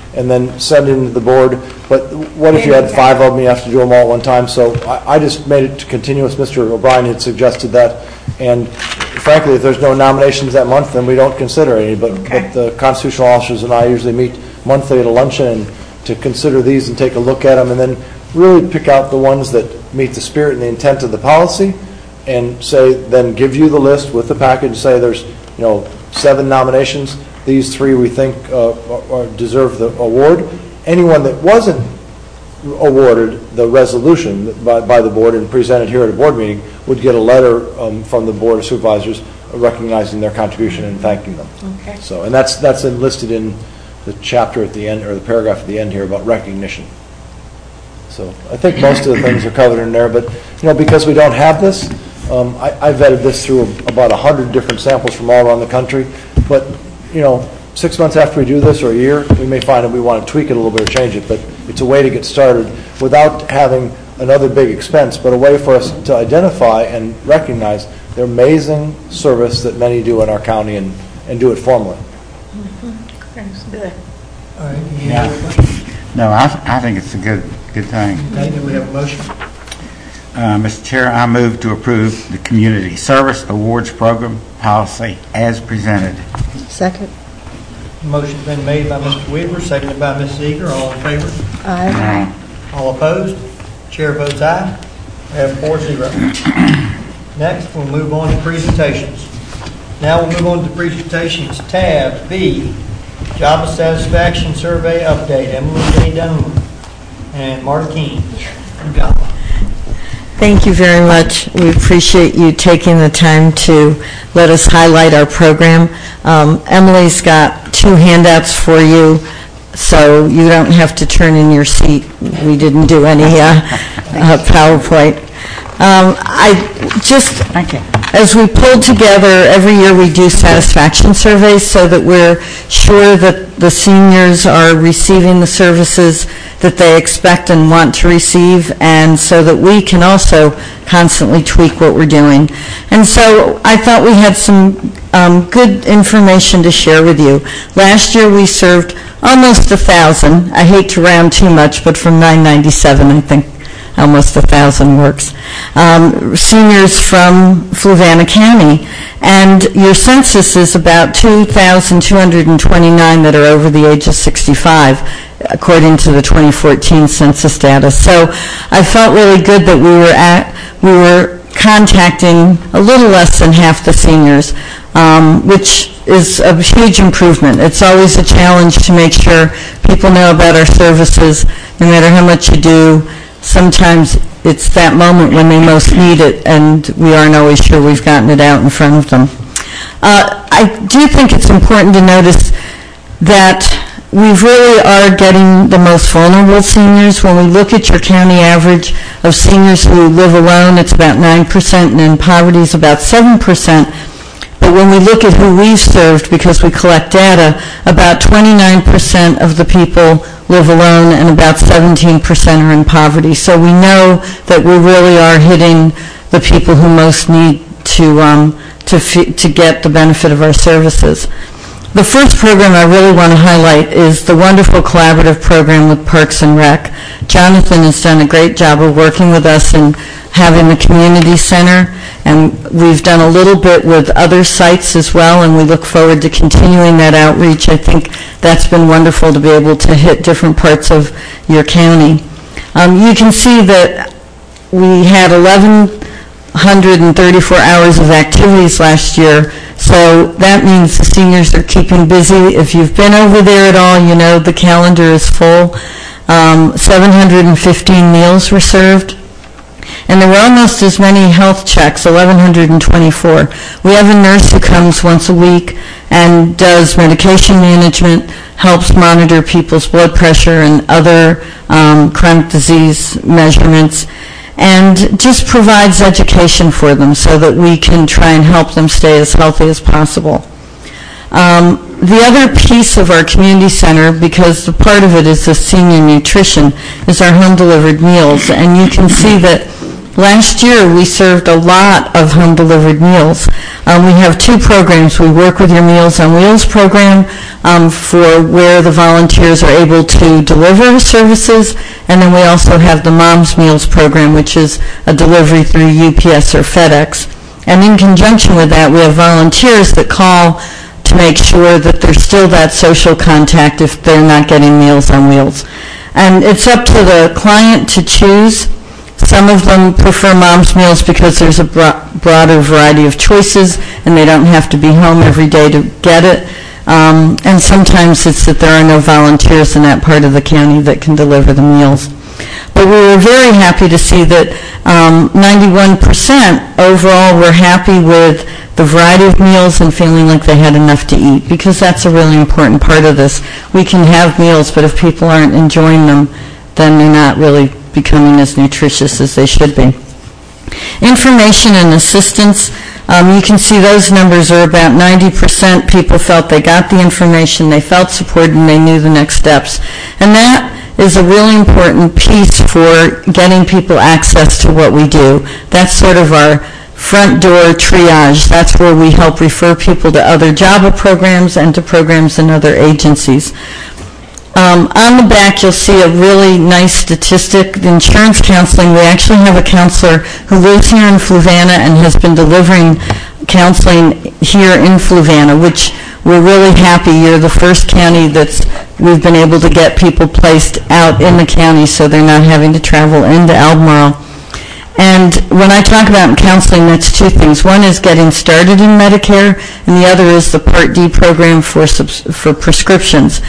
and then send it into the board. But what if you had 5 of them, you have to do them all at one time? So I just made it continuous. Mr. O'Brien had suggested that. And frankly, if there's no nominations that month, then we don't consider any. But the constitutional officers and I usually meet monthly at a luncheon and to consider these and take a look at them and then really pick out the ones that meet the spirit and the intent of the policy and say, then give you the list with the package, say there's 7 nominations. These 3 we think deserve the award. Anyone that wasn't awarded the resolution by the board and presented here at a board meeting would get a letter from the Board of Supervisors recognizing their contribution and thanking them. Okay. So, and that's enlisted in the chapter at the end, or the paragraph at the end here about recognition. So I think most of the things are covered in there, but because we don't have this, I vetted this through about 100 different samples from all around the country. But 6 months after we do this, or a year, we may find that we want to tweak it a little bit or change it. But it's a way to get started without having another big expense, but a way for us to identify and recognize the amazing service that many do in our county and do it formally. That's good. All right. Yeah. No, I think it's a good thing. Okay, do we have a motion? Mr. Chair, I move to approve the Community Service Awards Program policy as presented. Second. Motion's been made by Mr. Weaver, seconded by Ms. Eager. All in favor? Aye. All opposed? Chair votes aye. We have 4-0. Next, we'll move on to presentations. Now we'll move on to presentations. Tab B, Job Satisfaction Survey Update. Emily J. Dunham and Marta Keene. Thank you very much. We appreciate you taking the time to let us highlight our program. Emily's got 2 handouts for you, so you don't have to turn in your seat. We didn't do any PowerPoint. As we pulled together, every year we do satisfaction surveys so that we're sure that the seniors are receiving the services that they expect and want to receive, and so that we can also constantly tweak what we're doing. And so I thought we had some good information to share with you. Last year we served almost 1,000. I hate to round too much, but from 997, I think almost 1,000 works. Seniors from Fluvanna County, and your census is about 2,229 that are over the age of 65, according to the 2014 census data. So I felt really good that we were contacting a little less than half the seniors, which is a huge improvement. It's always a challenge to make sure people know about our services, no matter how much you do. Sometimes it's that moment when they most need it, and we aren't always sure we've gotten it out in front of them. I do think it's important to notice that we really are getting the most vulnerable seniors. When we look at your county average of seniors who live alone, it's about 9%, and in poverty is about 7%. But when we look at who we've served, because we collect data, about 29% of the people live alone and about 17% are in poverty. So we know that we really are hitting the people who most need to get the benefit of our services. The first program I really want to highlight is the wonderful collaborative program with Parks and Rec. Jonathan has done a great job of working with us in having the community center, and we've done a little bit with other sites as well, and we look forward to continuing that outreach. I think that's been wonderful to be able to hit different parts of your county. You can see that we had 1,134 hours of activities last year, so that means the seniors are keeping busy. If you've been over there at all, you know the calendar is full. 715 meals were served. And there were almost as many health checks, 1,124. We have a nurse who comes once a week and does medication management, helps monitor people's blood pressure and other chronic disease measurements, and just provides education for them so that we can try and help them stay as healthy as possible. The other piece of our community center, because the part of it is the senior nutrition, is our home-delivered meals. And you can see that last year we served a lot of home-delivered meals. We have two programs. We work with your Meals on Wheels program for where the volunteers are able to deliver services, and then we also have the Mom's Meals program, which is a delivery through UPS or FedEx. And in conjunction with that, we have volunteers that call to make sure that there's still that social contact if they're not getting Meals on Wheels. And it's up to the client to choose. Some of them prefer Mom's Meals because there's a broader variety of choices and they don't have to be home every day to get it. And sometimes it's that there are no volunteers in that part of the county that can deliver the meals. But we were very happy to see that 91% overall were happy with the variety of meals and feeling like they had enough to eat, because that's a really important part of this. We can have meals, but if people aren't enjoying them, then they're not really becoming as nutritious as they should be. Information and assistance, you can see those numbers are about 90% people felt they got the information, they felt supported, and they knew the next steps. And that is a really important piece for getting people access to what we do. That's sort of our front door triage. That's where we help refer people to other JABA programs and to programs in other agencies. On the back, you'll see a really nice statistic. The insurance counseling, we actually have a counselor who lives here in Fluvanna and has been delivering counseling here in Fluvanna, which we're really happy. You're the first county we've been able to get people placed out in the county so they're not having to travel into Albemarle. And when I talk about counseling, that's two things. One is getting started in Medicare, and the other is the Part D program for prescriptions.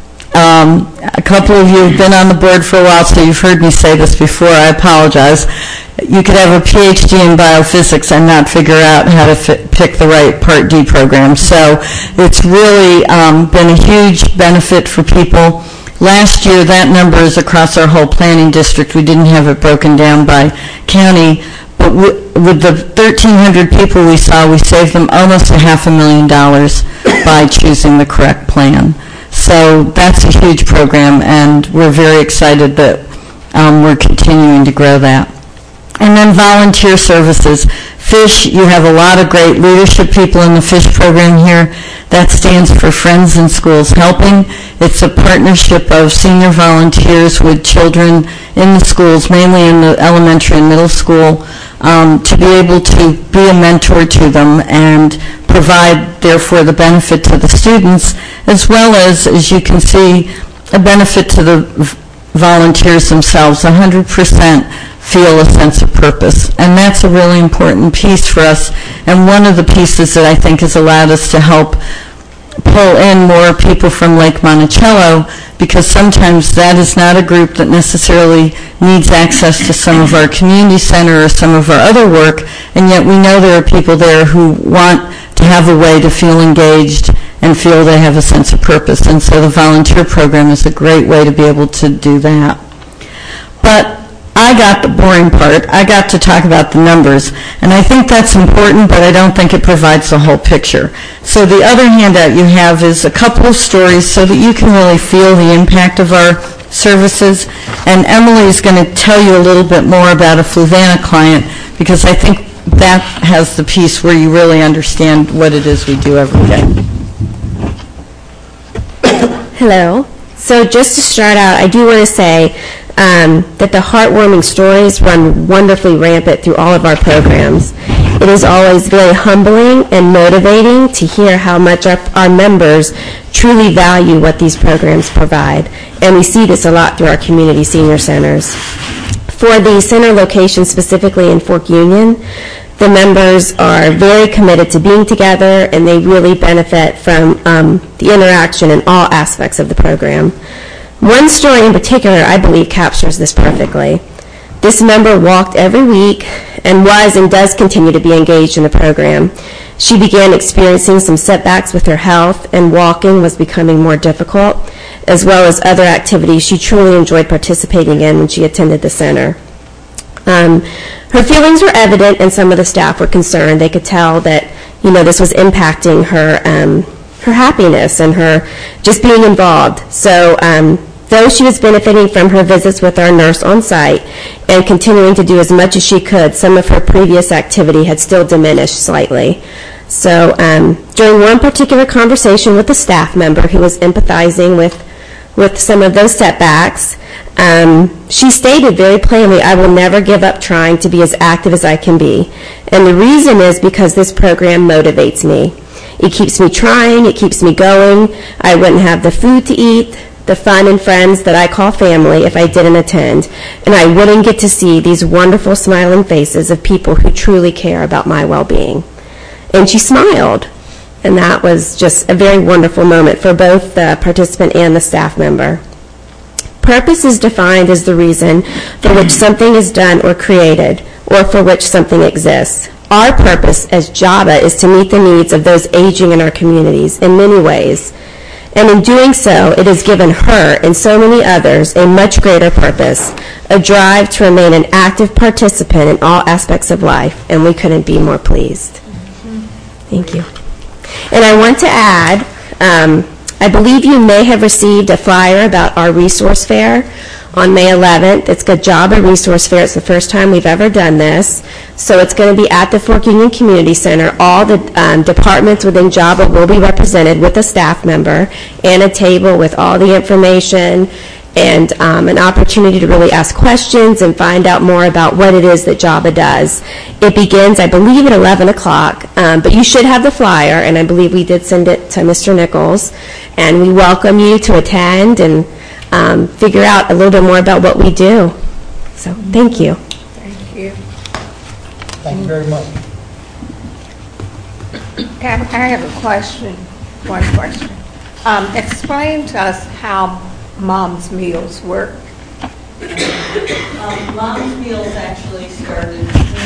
A couple of you have been on the board for a while, so you've heard me say this before. I apologize. You could have a PhD in biophysics and not figure out how to pick the right Part D program. So it's really been a huge benefit for people. Last year, that number is across our whole planning district. We didn't have it broken down by county, but with the 1,300 people we saw, we saved them almost $500,000 by choosing the correct plan. So that's a huge program, and we're very excited that we're continuing to grow that. And then volunteer services. FISH, you have a lot of great leadership people in the FISH program here. That stands for Friends in Schools Helping. It's a partnership of senior volunteers with children in the schools, mainly in the elementary and middle school, to be able to be a mentor to them and provide, therefore, the benefit to the students, as well as you can see, a benefit to the volunteers themselves. 100% feel a sense of purpose. And that's a really important piece for us, and one of the pieces that I think has allowed us to help pull in more people from Lake Monticello, because sometimes that is not a group that necessarily needs access to some of our community center or some of our other work, and yet we know there are people there who want to have a way to feel engaged and feel they have a sense of purpose. And so the volunteer program is a great way to be able to do that. But I got the boring part. I got to talk about the numbers. And I think that's important, but I don't think it provides the whole picture. So the other handout you have is a couple of stories so that you can really feel the impact of our services. And Emily is going to tell you a little bit more about a Fluvanna client, because I think that has the piece where you really understand what it is we do every day. Hello. So just to start out, I do want to say that the heartwarming stories run wonderfully rampant through all of our programs. It is always very humbling and motivating to hear how much our members truly value what these programs provide. And we see this a lot through our community senior centers. For the center location, specifically in Fork Union, the members are very committed to being together, and they really benefit from the interaction in all aspects of the program. One story in particular, I believe, captures this perfectly. This member walked every week and was and does continue to be engaged in the program. She began experiencing some setbacks with her health, and walking was becoming more difficult, as well as other activities she truly enjoyed participating in when she attended the center. Her feelings were evident, and some of the staff were concerned. They could tell that, this was impacting her happiness and her just being involved. So though she was benefiting from her visits with our nurse on site and continuing to do as much as she could, some of her previous activity had still diminished slightly. So during one particular conversation with a staff member who was empathizing with some of those setbacks, she stated very plainly, I will never give up trying to be as active as I can be. And the reason is because this program motivates me. It keeps me trying, it keeps me going. I wouldn't have the food to eat, the fun and friends that I call family if I didn't attend. And I wouldn't get to see these wonderful smiling faces of people who truly care about my well-being. And she smiled. And that was just a very wonderful moment for both the participant and the staff member. Purpose is defined as the reason for which something is done or created, or for which something exists. Our purpose as JABA is to meet the needs of those aging in our communities in many ways. And in doing so, it has given her and so many others a much greater purpose, a drive to remain an active participant in all aspects of life, and we couldn't be more pleased. Thank you. And I want to add, I believe you may have received a flyer about our resource fair on May 11th. It's a JABA resource fair. It's the first time we've ever done this. So it's going to be at the Fork Union Community Center. All the departments within JABA will be represented with a staff member and a table with all the information and an opportunity to really ask questions and find out more about what it is that JABA does. It begins, I believe, at 11 o'clock, but you should have the flyer, and I believe we did send it to Mr. Nichols, and we welcome you to attend and figure out a little bit more about what we do. So, thank you. Thank you. Thank you very much. I have a question, one question. Explain to us how Mom's Meals work. Mom's Meals actually started,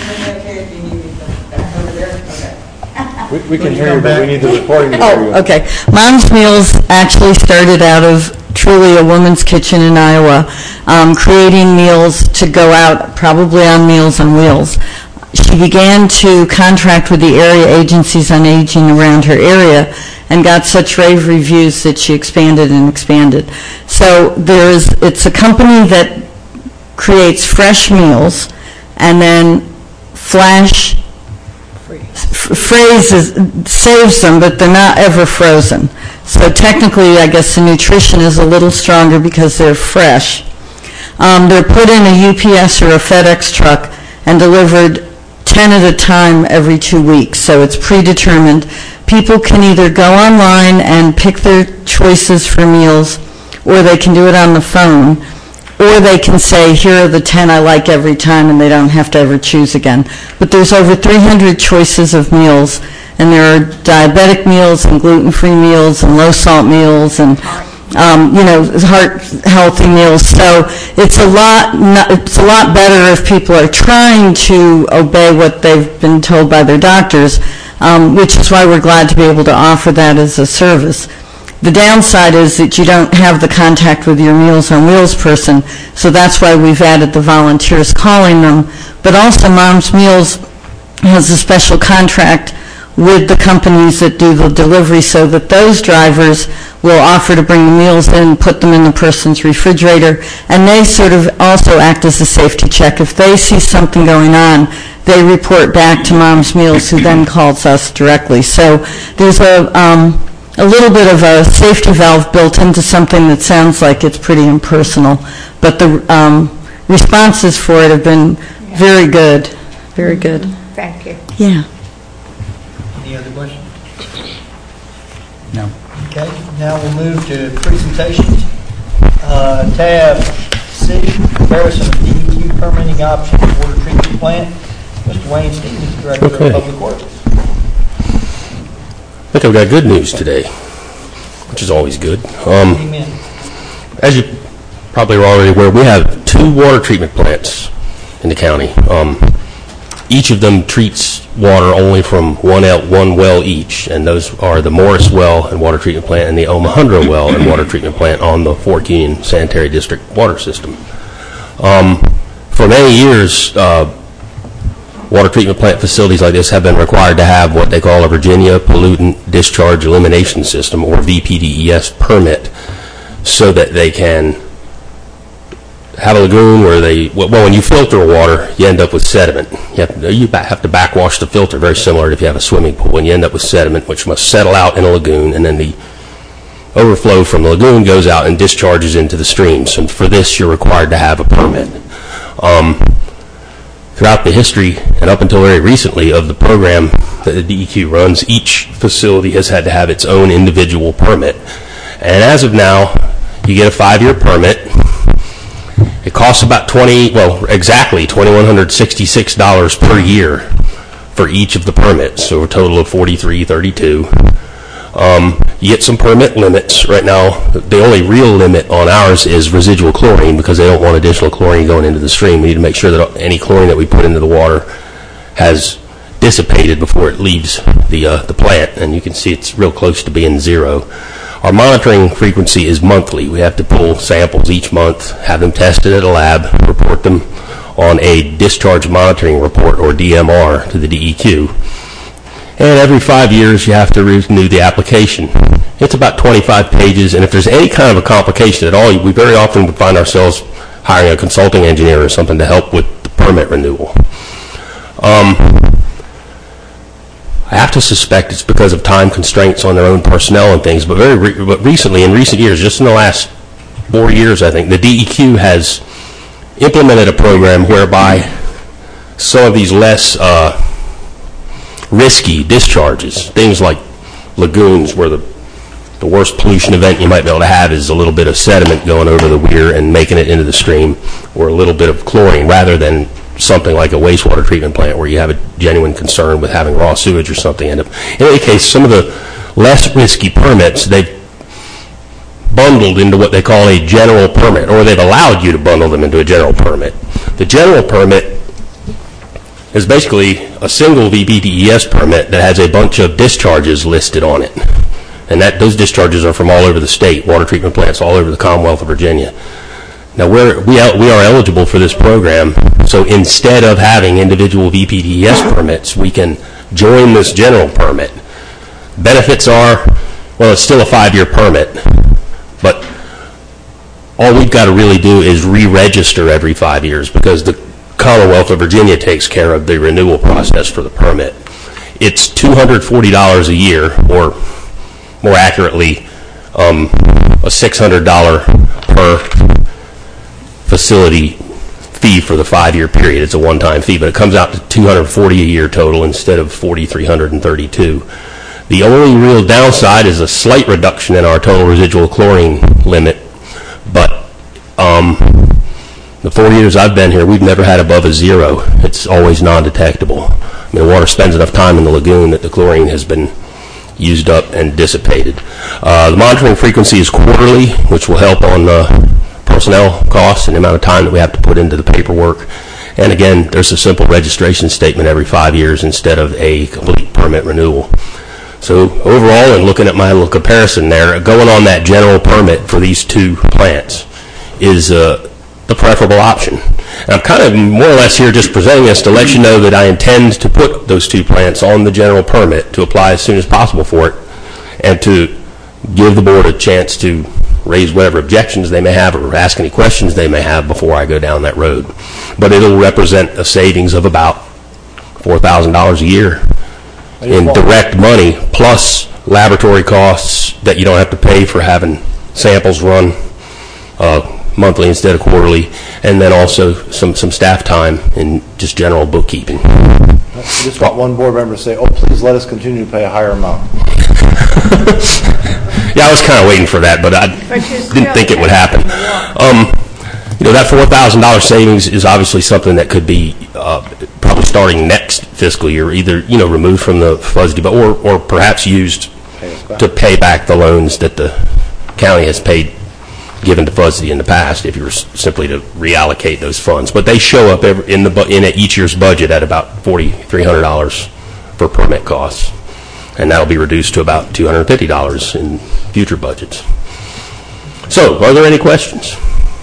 We can hear you, but we need the recording to hear you. Oh, okay. Mom's Meals actually started out of truly a woman's kitchen in Iowa, creating meals to go out, probably on Meals on Wheels. She began to contract with the area agencies on aging around her area and got such rave reviews that she expanded and expanded. So it's a company that creates fresh meals and then flash phrases saves them, but they're not ever frozen. So technically, I guess the nutrition is a little stronger because they're fresh. They're put in a UPS or a FedEx truck and delivered 10 at a time every 2 weeks, so it's predetermined. People can either go online and pick their choices for meals, or they can do it on the phone, or they can say, here are the 10 I like every time, and they don't have to ever choose again. But there's over 300 choices of meals, and there are diabetic meals and gluten-free meals and low-salt meals and heart-healthy meals. So it's a lot better if people are trying to obey what they've been told by their doctors, which is why we're glad to be able to offer that as a service. The downside is that you don't have the contact with your Meals on Wheels person, so that's why we've added the volunteers calling them. But also Mom's Meals has a special contract with the companies that do the delivery so that those drivers will offer to bring the meals in, put them in the person's refrigerator, and they sort of also act as a safety check. If they see something going on, they report back to Mom's Meals, who then calls us directly. So there's a little bit of a safety valve built into something that sounds like it's pretty impersonal, but the responses for it have been very good, very good. Thank you. Yeah. Any other questions? No. Okay, now we'll move to presentations. Tab C, comparison of DEQ permitting options for water treatment plant. Mr. Wayne Stevens, Director of Public Works. I think I've got good news today, which is always good. Amen. As you probably are already aware, we have 2 water treatment plants in the county. Each of them treats water only from one well each, and those are the Morris Well and Water Treatment Plant and the Omohundro Well and Water Treatment Plant on the Fork Union Sanitary District water system. For many years, water treatment plant facilities like this have been required to have what they call a Virginia Pollutant Discharge Elimination System, or VPDES permit, so that they can have a lagoon where when you filter water, you end up with sediment. You have to backwash the filter, very similar to if you have a swimming pool, and you end up with sediment, which must settle out in a lagoon, and then the overflow from the lagoon goes out and discharges into the streams. And for this, you're required to have a permit. Throughout the history, and up until very recently, of the program that the DEQ runs, each facility has had to have its own individual permit. And as of now, you get a 5-year permit. It costs about exactly $2,166 per year for each of the permits, so a total of $4,332. You get some permit limits. Right now, the only real limit on ours is residual chlorine, because they don't want additional chlorine going into the stream. We need to make sure that any chlorine that we put into the water has dissipated before it leaves the plant, and you can see it's real close to being 0. Our monitoring frequency is monthly. We have to pull samples each month, have them tested at a lab, report them on a discharge monitoring report, or DMR, to the DEQ. And every 5 years, you have to renew the application. It's about 25 pages, and if there's any kind of a complication at all, we very often would find ourselves hiring a consulting engineer or something to help with the permit renewal. I have to suspect it's because of time constraints on their own personnel and things, but recently, in recent years, just in the last 4 years, I think, the DEQ has implemented a program whereby some of these less risky discharges, things like lagoons, where the worst pollution event you might be able to have is a little bit of sediment going over the weir and making it into the stream, or a little bit of chlorine, rather than something like a wastewater treatment plant where you have a genuine concern with having raw sewage or something. And in any case, some of the less risky permits, they've bundled into what they call a general permit, or they've allowed you to bundle them into a general permit. The general permit is basically a single VPDES permit that has a bunch of discharges listed on it. And those discharges are from all over the state, water treatment plants all over the Commonwealth of Virginia. Now, we are eligible for this program, so instead of having individual VPDES permits, we can join this general permit. Benefits are, well, it's still a 5-year permit, but all we've got to really do is re-register every 5 years, because the Commonwealth of Virginia takes care of the renewal process for the permit. It's $240 a year, or more accurately, a $600 per facility fee for the 5-year period. It's a one-time fee, but it comes out to $240 a year total instead of $4,332. The only real downside is a slight reduction in our total residual chlorine limit, but the 4 years I've been here, we've never had above a 0. It's always non-detectable. I mean, the water spends enough time in the lagoon that the chlorine has been used up and dissipated. The monitoring frequency is quarterly, which will help on personnel costs and the amount of time that we have to put into the paperwork. And again, there's a simple registration statement every 5 years instead of a complete permit renewal. So overall, and looking at my little comparison there, going on that general permit for these 2 plants is the preferable option. And I'm kind of more or less here just presenting this to let you know that I intend to put those 2 plants on the general permit to apply as soon as possible for it, and to give the board a chance to raise whatever objections they may have or ask any questions they may have before I go down that road. But it'll represent a savings of about $4,000 a year in direct money, plus laboratory costs that you don't have to pay for having samples run monthly instead of quarterly, and then also some staff time in just general bookkeeping. I just want one board member to say, oh, please let us continue to pay a higher amount. Yeah, I was kind of waiting for that, but I didn't think it would happen. That $4,000 savings is obviously something that could be probably starting next fiscal year, either removed from the FUSD, or perhaps used to pay back the loans that the county has given to FUSD in the past, if you were simply to reallocate those funds. But they show up in each year's budget at about $4,300 for permit costs, and that'll be reduced to about $250 in future budgets. So, are there any questions?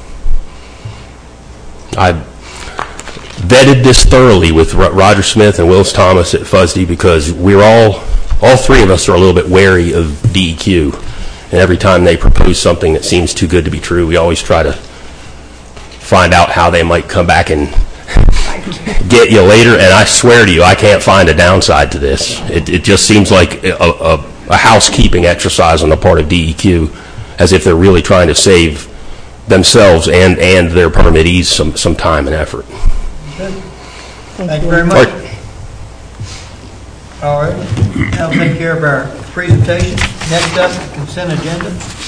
I vetted this thoroughly with Roger Smith and Willis Thomas at FUSD, because all 3 of us are a little bit wary of DEQ. And every time they propose something that seems too good to be true, we always try to find out how they might come back and get you later, and I swear to you, I can't find a downside to this. It just seems like a housekeeping exercise on the part of DEQ, as if they're really trying to save themselves and their permittees some time and effort. Thank you very much. All right, that'll take care of our presentation. Next up, consent agenda.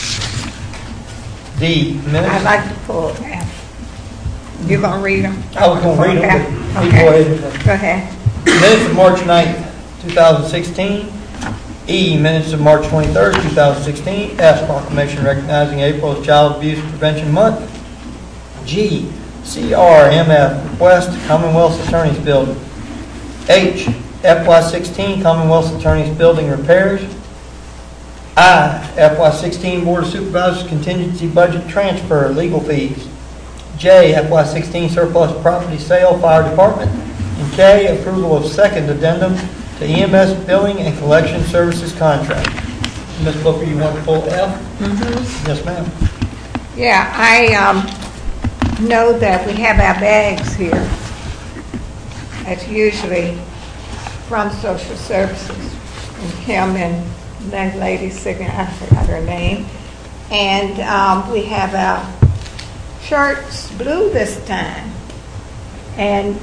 D, minutes. I'd like to pull F. You're going to read them? I was going to read them, but you go ahead. Go ahead. Minutes of March 9th, 2016. E, minutes of March 23rd, 2016. F, proclamation recognizing April as Child Abuse Prevention Month. G, CRMF, request Commonwealth Attorney's Building. H, FY16 Commonwealth Attorney's Building repairs. I, FY16 Board of Supervisors contingency budget transfer, legal fees. J, FY16 surplus property sale, fire department. And K, approval of second addendum to EMS billing and collection services contract. Ms. Booker, you want to pull F? Mm-hmm. Yes, ma'am. Yeah, I know that we have our bags here. It's usually from social services. And Kim and that lady sitting, I forgot her name. And we have our shirts blue this time. And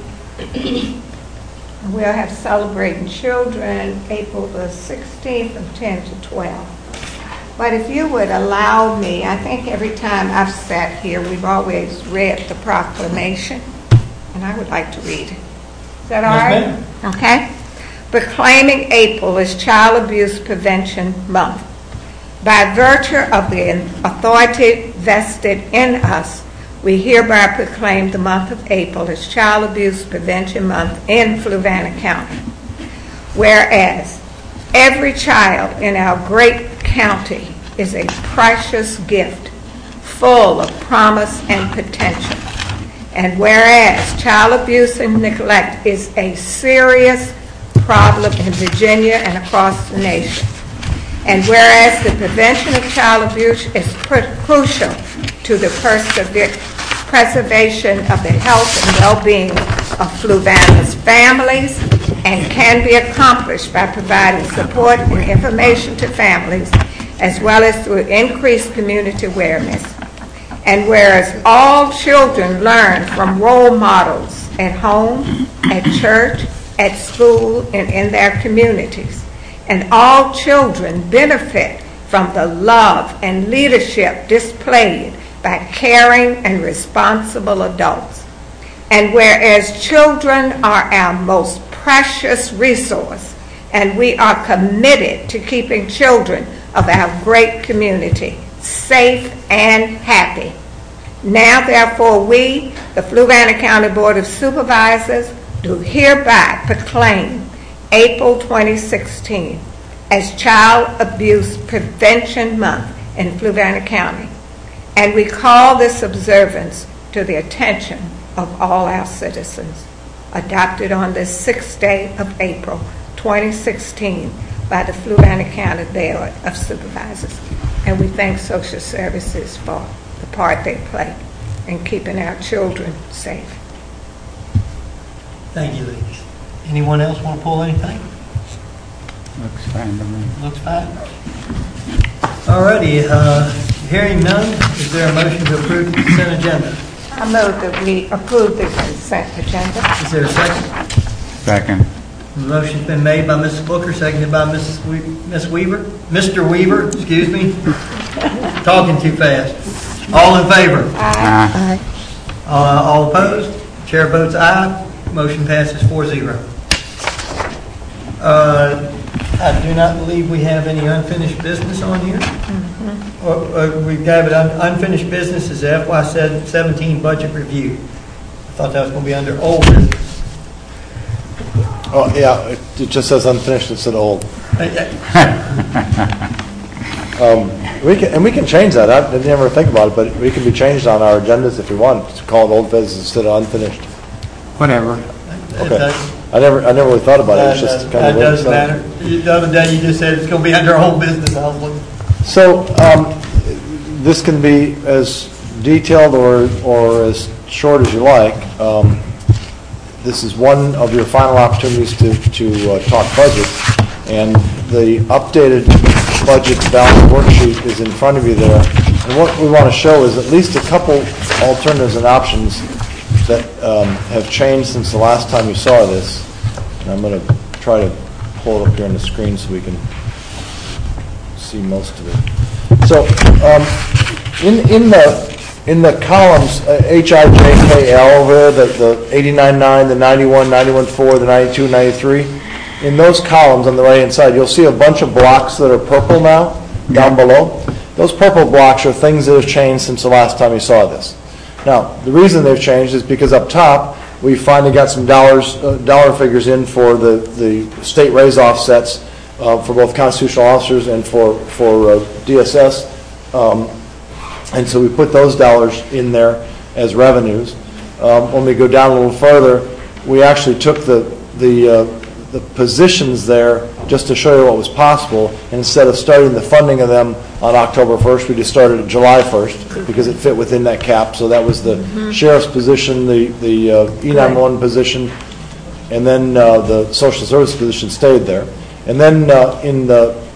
we'll have Celebrating Children April the 16th from 10 to 12. But if you would allow me, I think every time I've sat here, we've always read the proclamation. And I would like to read it. Is that all right? Okay. Proclaiming April as Child Abuse Prevention Month. By virtue of the authority vested in us, we hereby proclaim the month of April as Child Abuse Prevention Month in Fluvanna County. Whereas every child in our great county is a precious gift, full of promise and potential. And whereas child abuse and neglect is a serious problem in Virginia and across the nation. And whereas the prevention of child abuse is crucial to the preservation of the health and well-being of Fluvanna's families and can be accomplished by providing support and information to families as well as through increased community awareness. And whereas all children learn from role models at home, at church, at school, and in their communities, and all children benefit from the love and leadership displayed by caring and responsible adults. And whereas children are our most precious resource, and we are committed to keeping children of our great community safe and happy. Now, therefore, we, the Fluvanna County Board of Supervisors, do hereby proclaim April 2016 as Child Abuse Prevention Month in Fluvanna County. And we call this observance to the attention of all our citizens, adopted on the 6th day of April 2016 by the Fluvanna County Board of Supervisors. And we thank social services for the part they play in keeping our children safe. Thank you, ladies. Anyone else want to pull anything? Looks fine to me. Looks fine. All righty. Hearing none, is there a motion to approve the consent agenda? I move that we approve the consent agenda. Is there a second? Second. The motion's been made by Mrs. Booker, seconded by Miss Weaver. Mr. Weaver, excuse me. Talking too fast. All in favor? Aye. All opposed? Chair votes aye. Motion passes 4-0. I do not believe we have any unfinished business on here. We've got unfinished business is the FY17 budget review. I thought that was going to be under old business. Oh, yeah, it just says unfinished instead of old. We can change that. I didn't ever think about it, but we can be changed on our agendas if we want to call it old business instead of unfinished. Whatever. Okay. I never really thought about it. It's just kind of that doesn't matter. The other day you just said it's going to be under old business. I was looking. So this can be as detailed or as short as you like. This is one of your final opportunities to talk budget, and the updated budget balance worksheet is in front of you there. And what we want to show is at least a couple alternatives and options that have changed since the last time you saw this. And I'm going to try to pull it up here on the screen so we can see most of it. So in the columns, HIJKL over there, the 89.9, the 91, 91.4, the 92, 93, in those columns on the right-hand side, you'll see a bunch of blocks that are purple now, down below. Those purple blocks are things that have changed since the last time you saw this. Now, the reason they've changed is because up top, we finally got some dollar figures in for the state raise offsets for both constitutional officers and for DSS. And so we put those dollars in there as revenues. When we go down a little further, we actually took the positions there just to show you what was possible. And instead of starting the funding of them on October 1st, we just started at July 1st because it fit within that cap. So that was the sheriff's position, the E911 position, and then the social service position stayed there. And then in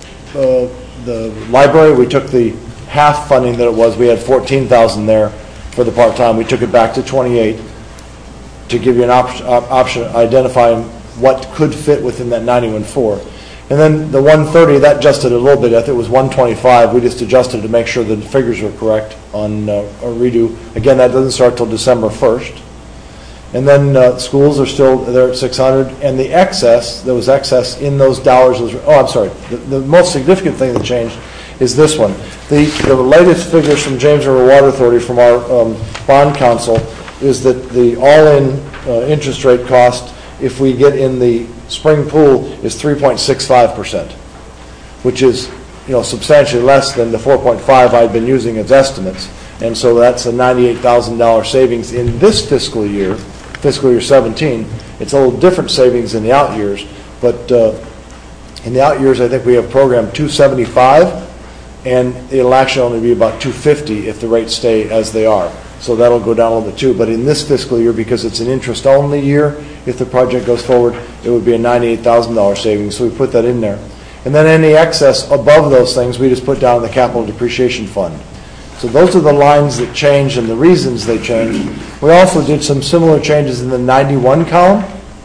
the library, we took the half funding that it was. We had $14,000 there for the part-time. We took it back to 28 to give you an option identifying what could fit within that 91.4. And then the 130, that adjusted a little bit. I think it was 125. We just adjusted to make sure the figures were correct on a redo. Again, that doesn't start till December 1st. And then schools are still there at 600. And the excess, there was excess in those dollars. I'm sorry. The most significant thing that changed is this one. The latest figures from James River Water Authority from our bond council is that the all-in interest rate cost, if we get in the spring pool, is 3.65%, which is substantially less than the 4.5 I'd been using as estimates. And so that's a $98,000 savings in this fiscal year 17. It's a little different savings in the out years, but in the out years I think we have programmed 275, and it'll actually only be about 250 if the rates stay as they are. So that'll go down a little bit too. But in this fiscal year, because it's an interest-only year, if the project goes forward, it would be a $98,000 savings. So we put that in there. And then any excess above those things, we just put down in the capital depreciation fund. So those are the lines that changed and the reasons they changed. We also did some similar changes in the 91 column.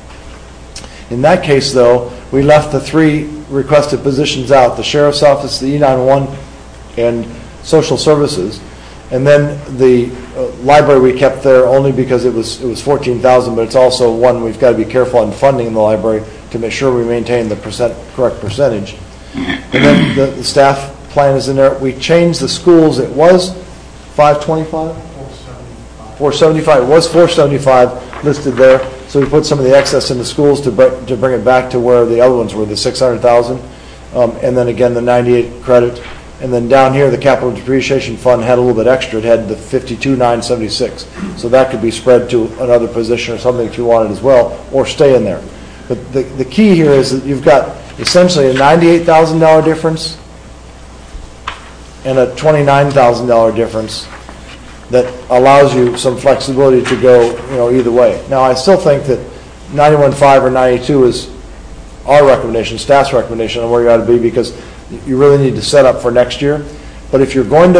In that case, though, we left the three requested positions out: the sheriff's office, the E911, and social services. And then the library we kept there only because it was $14,000, but it's also one we've got to be careful on funding in the library to make sure we maintain the correct percentage. And then the staff plan is in there. We changed the schools. It was 525? 475. It was 475 listed there. So we put some of the excess in the schools to bring it back to where the other ones were, the 600,000, and then again the 98 credit. And then down here, the capital depreciation fund had a little bit extra. It had the 52,976. So that could be spread to another position or something if you wanted as well, or stay in there. But the key here is that you've got essentially a $98,000 difference and a $29,000 difference that allows you some flexibility to go, either way. Now, I still think that 91.5 or 92 is our recommendation, staff's recommendation on where you ought to be, because you really need to set up for next year. But if you're going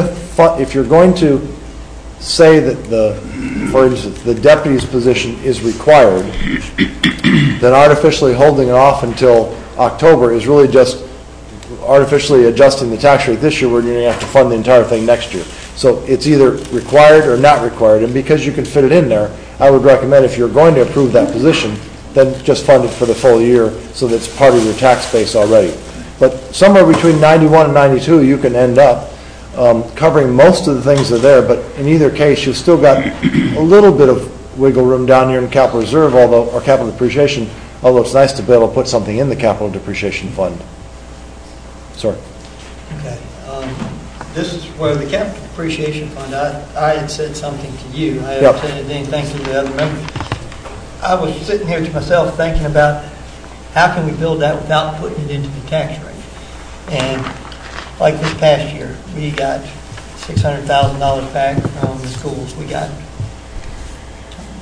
to say that for instance, the deputy's position is required, then artificially holding it off until October is really just artificially adjusting the tax rate this year, where you're going to have to fund the entire thing next year. So it's either required or not required, and because you can fit it in there, I would recommend, if you're going to approve that position, then just fund it for the full year so that it's part of your tax base already. But somewhere between 91 and 92, you can end up covering most of the things that are there, but in either case, you've still got a little bit of wiggle room down here in capital reserve, or capital depreciation, although it's nice to be able to put something in the capital depreciation fund. Sorry. Okay. This is where the capital depreciation fund, I had said something to you. I haven't said anything to the other members. I was sitting here to myself thinking about how can we build that without putting it into the tax rate. And like this past year, we got $600,000 back from the schools. We got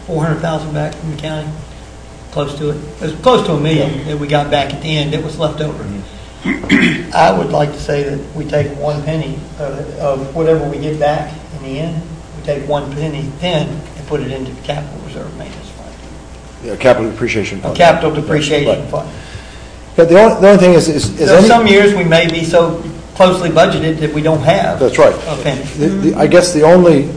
400,000 back from the county, close to it. It was close to $1 million that we got back at the end that was left over. I would like to say that we take 1 penny of whatever we get back in the end. We take 1 penny then and put it into the capital reserve maintenance fund. Yeah, capital depreciation fund. A capital depreciation fund. But the only thing is So some years we may be so closely budgeted that we don't have. That's right. A penny. I guess the only,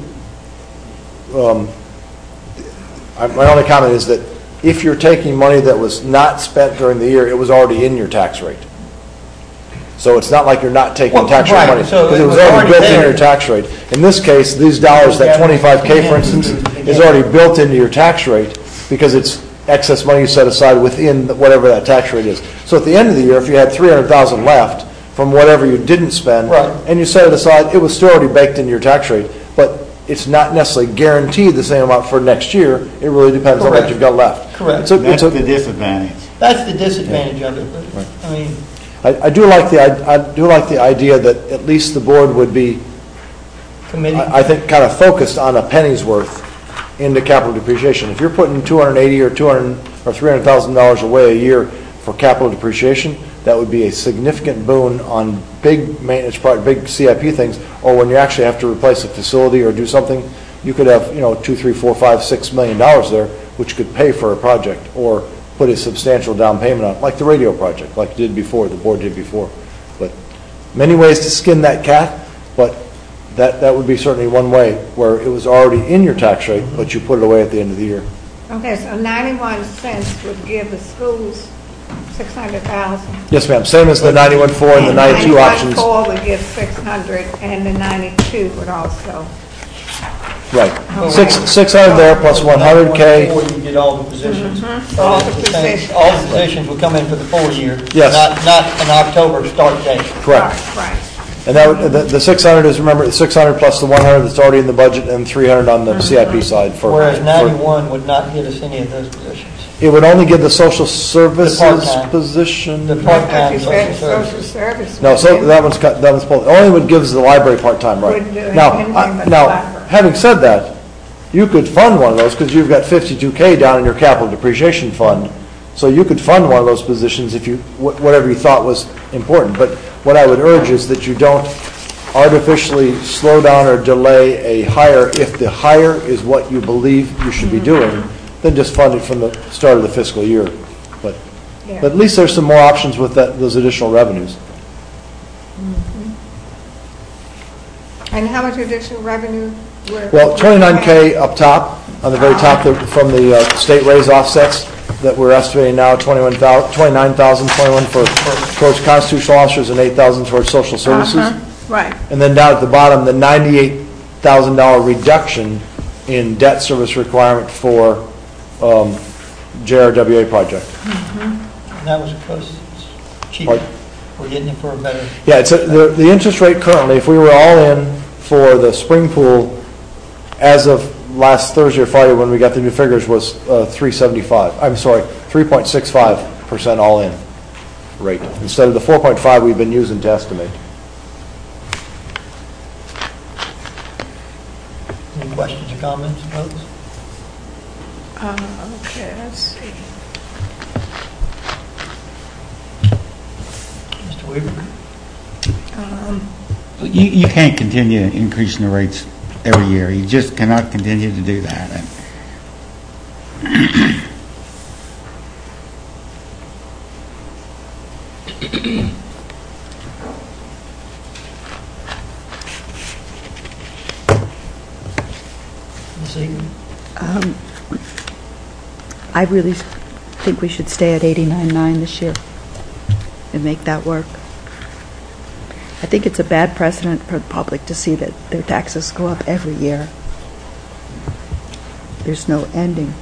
my only comment is that if you're taking money that was not spent during the year, it was already in your tax rate. So it's not like you're not taking tax rate money, because it was already built into your tax rate. In this case, these dollars, that 25K, for instance, is already built into your tax rate because it's excess money you set aside within whatever that tax rate is. So at the end of the year, if you had 300,000 left from whatever you didn't spend, and you set it aside, it was still already baked into your tax rate, but it's not necessarily guaranteed the same amount for next year. It really depends on what you've got left. Correct. That's the disadvantage. That's the disadvantage of it. But, I mean, I do like the idea that at least the board would be, I think, kind of focused on a penny's worth into capital depreciation. If you're putting $280 or $300,000 away a year for capital depreciation, that would be a significant boon on big maintenance projects, big CIP things, or when you actually have to replace a facility or do something, you could have, $2, $3, $4, $5, $6 million there, which could pay for a project or put a substantial down payment on, like the radio project, like you did before, the board did before. But many ways to skin that cat, but that would be certainly one way where it was already in your tax rate, but you put it away at the end of the year. Okay, so 91 cents would give the schools 600,000. Yes, ma'am. Same as the 91.4 and the 92 options. 91.4 would give 600, and the 92 would also. Right. 600 there plus 100K. Before you get all the positions. All the positions. All the positions will come in for the full year. Yes. Not an October start date. Correct. Right. And the 600 is, remember, the 600 plus the 100 that's already in the budget and 300 on the CIP side. Whereas 91 would not get us any of those positions. It would only give the social services position. The part-time social service. No, so that one's cut. That one's pulled. Only what gives the library part-time, right? Wouldn't do anything but Now, library. having said that, you could fund one of those because you've got 52K down in your capital depreciation fund. So you could fund one of those positions if you whatever you thought was important. But what I would urge is that you don't artificially slow down or delay a hire if the hire is what you believe you should be doing. Then just fund it from the start of the fiscal year. But at least there's some more options with those additional revenues. And how much additional revenue? Well, 29K up top, on the very top, from the state raise offsets that we're estimating now, 29,000, 21 towards constitutional officers and 8,000 towards social services. Right. And then down at the bottom, the $98,000 reduction in debt service requirement for JRWA project. And that was because it's cheaper. We're getting it for a better. Yeah, it's the interest rate currently, if we were all in for the spring pool as of last Thursday or Friday when we got the new figures was 3.65% all in rate instead of the 4.5 we've been using to estimate. Any questions or comments, folks? Okay, let's see. Mr. Weaver? You can't continue increasing the rates every year. You just cannot continue to do that. Ms. Egan? I really think we should stay at 89.9 this year and make that work. I think it's a bad precedent for the public to see that their taxes go up every year. There's no ending.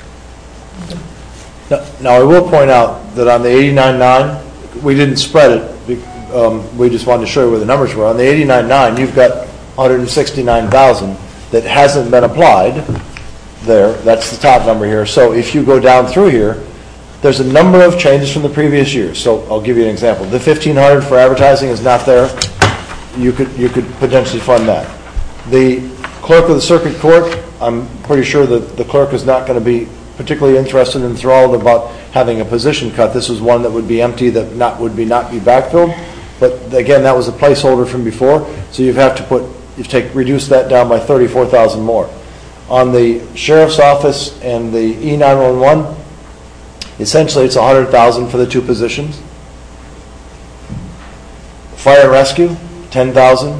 Now, I will point out that on the 89.9, we didn't spread it. We just wanted to show you where the numbers were. On the 89.9, you've got 169,000 that hasn't been applied there. That's the top number here. So if you go down through here, there's a number of changes from the previous year. So I'll give you an example. The 1,500 for advertising is not there. You could potentially fund that. The clerk of the circuit court I'm pretty sure that the clerk is not going to be particularly interested and enthralled about having a position cut. This was one that would be empty, that would not be backfilled. But again, that was a placeholder from before, so reduce that down by 34,000 more. On the sheriff's office and the E911, essentially it's 100,000 for the two positions. Fire and rescue, 10,000.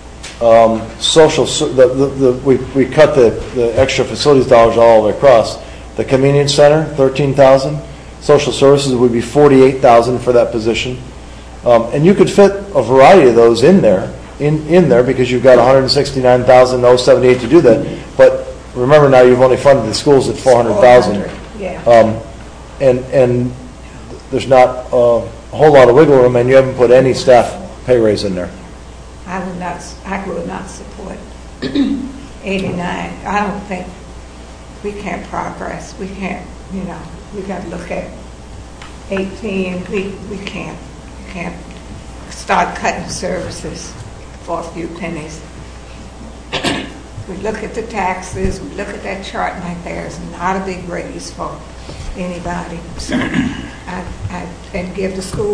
We cut the extra facilities dollars all the way across. The convenience center, 13,000. Social services would be 48,000 for that position. And you could fit a variety of those in there because you've got 169,078 to do that. But remember now, you've only funded the schools at 400,000. Yeah. And there's not a whole lot of wiggle room, and you haven't put any staff pay raise in there. I would not support 89. I don't think we can't progress. We can't, we got to look at 18. We can't start cutting services for a few pennies. We look at the taxes, we look at that chart right there. It's not a big raise for anybody. So and give the school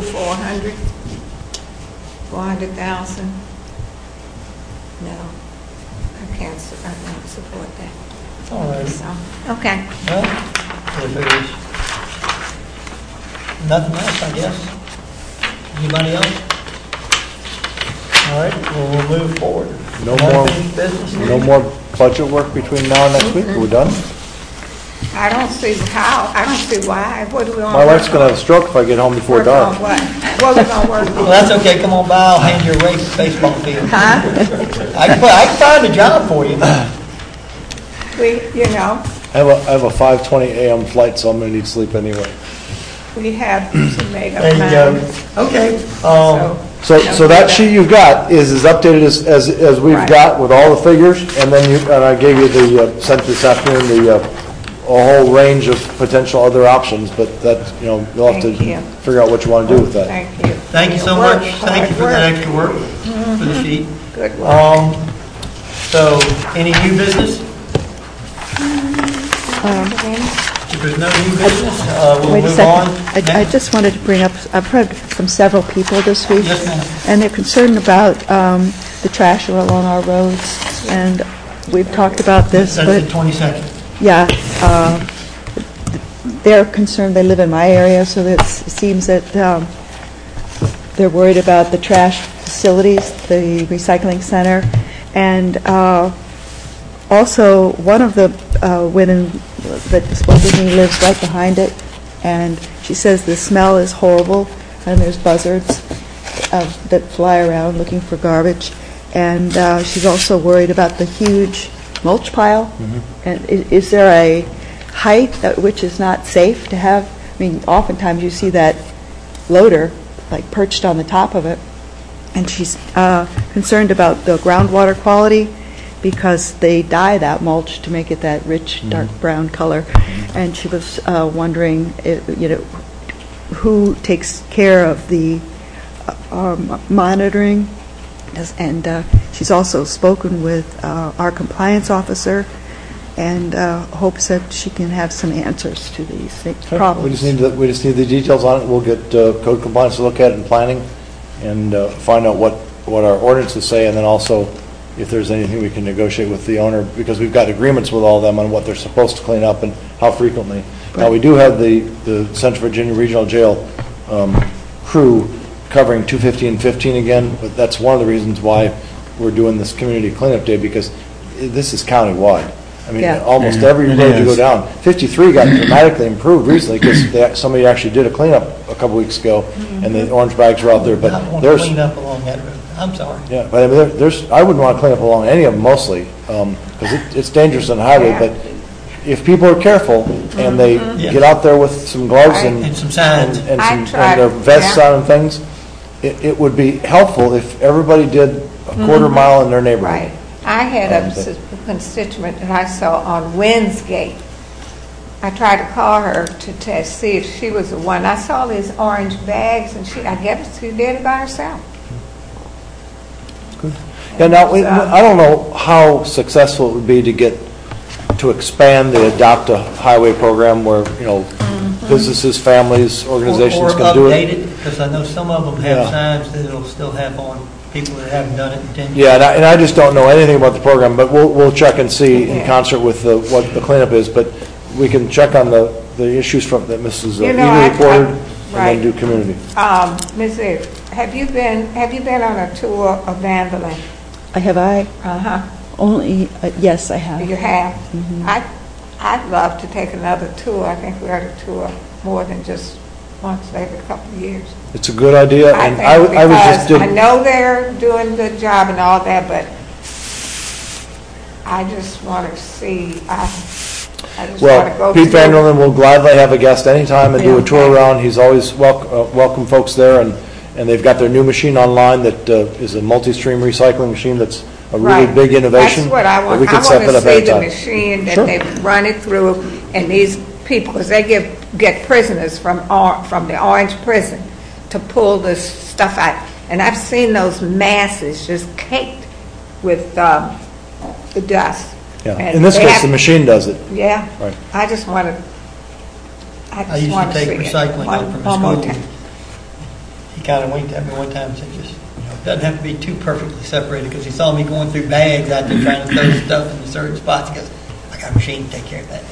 400,000. No, I can't support that. All right. So, okay. Well, if there's nothing else, I guess. Anybody else? All right, well, we'll move forward. No business. more budget work between now and next week? We're done? I don't see why. What do we want? My wife's going to have a stroke if I get home before dark. What are we going to work on? Well, that's okay. Come on by. I'll hand you a race baseball field. Huh? I can find a job for you. I have a 5:20 a.m. flight, so I'm going to need sleep anyway. We have to make up There you time. go. Okay. So that sheet you've got is as updated as we've got with all the figures, and then I gave you sent this afternoon a whole range of potential other options, but that you'll have to figure out what you want to do with that. Thank you. Thank you so much. Thank you for that extra work for the sheet. Good work. So, any new business? If there's no new business, we'll Wait a move second. on. I just wanted to bring up, I've heard from several people this week. Yes, ma'am. And they're concerned about the trash along our roads. And we've talked about this. That's the 22nd. Yeah. They're concerned, they live in my area, so it seems that they're worried about the trash facilities, the recycling center. And also, one of the women that spoke with me lives right behind it, and she says the smell is horrible, and there's buzzards that fly around looking for garbage. And she's also worried about the huge mulch pile. Mm-hmm. And is there a height at which is not safe to have? I mean, oftentimes you see that loader like perched on the top of it, and she's concerned about the groundwater quality because they dye that mulch to make it that rich, dark brown color. Mm-hmm. And she was wondering, who takes care of the monitoring. And she's also spoken with our compliance officer and hopes that she can have some answers to these problems. We just need the details on it. We'll get code compliance to look at it in planning and find out what our ordinances say, and then also if there's anything we can negotiate with the owner, because we've got agreements with all of them on what they're supposed to clean up and how frequently. Right. Now, we do have the Central Virginia Regional Jail crew covering 215 and 15 again, but that's one of the reasons why we're doing this community cleanup day, because this is countywide. I mean, almost every road you go down. 53 got dramatically improved recently because somebody actually did a cleanup a couple weeks ago, and the orange bags were out there. But there's clean up along that road. I'm sorry. Yeah, but I mean, I wouldn't want to clean up along any of them mostly because it's dangerous on the highway. Yeah. But if people are careful and they get out there with some gloves and some signs and their vests on and things, it would be helpful if everybody did a quarter mile in their neighborhood. Right. I had a constituent that I saw on Wednesgate. I tried to call her to see if she was the one. I saw these orange bags, and I guess she did it by herself. Good. Yeah. Now I don't know how successful it would be to get to expand the Adopt a Highway program where, businesses, families, organizations can do Or it. update it, because I know some of them have Yeah. signs that it'll still have on people that haven't done it in 10 years. Yeah, and I just don't know anything about the program, but we'll check and see in concert with what the cleanup is, but we can check on the issues that Mrs. Eby reported, and then do community. Ms. Eve, have you been on a tour of Vanderlyn? Have I? Uh-huh. Only, yes, I have. You have? I'd love to take another tour. I think we ought to tour more than just once every couple of years. It's a good idea, and I was just I know they're doing a good job and all that, but I just want to see, I just want to go Pete through. Vanderlyn will gladly have a guest anytime and do a tour around. He's always welcome folks there, and they've got their new machine online that is a multi-stream recycling machine that's a really big innovation. That's what I want. We can set that I up want to see the anytime. machine that Sure. they run it through, and these people, because they get prisoners from the Orange prison to pull this stuff out. And I've seen those masses just caked with the dust. Yeah. And In this they case, have- the machine does it. Yeah. Right. I just want to. I used to take recycling home from one more school. time. He kind of winked at me one time and said, just, it doesn't have to be too perfectly separated, because he saw me going through bags out there trying to throw stuff in certain spots. He goes, I got a machine to take care of that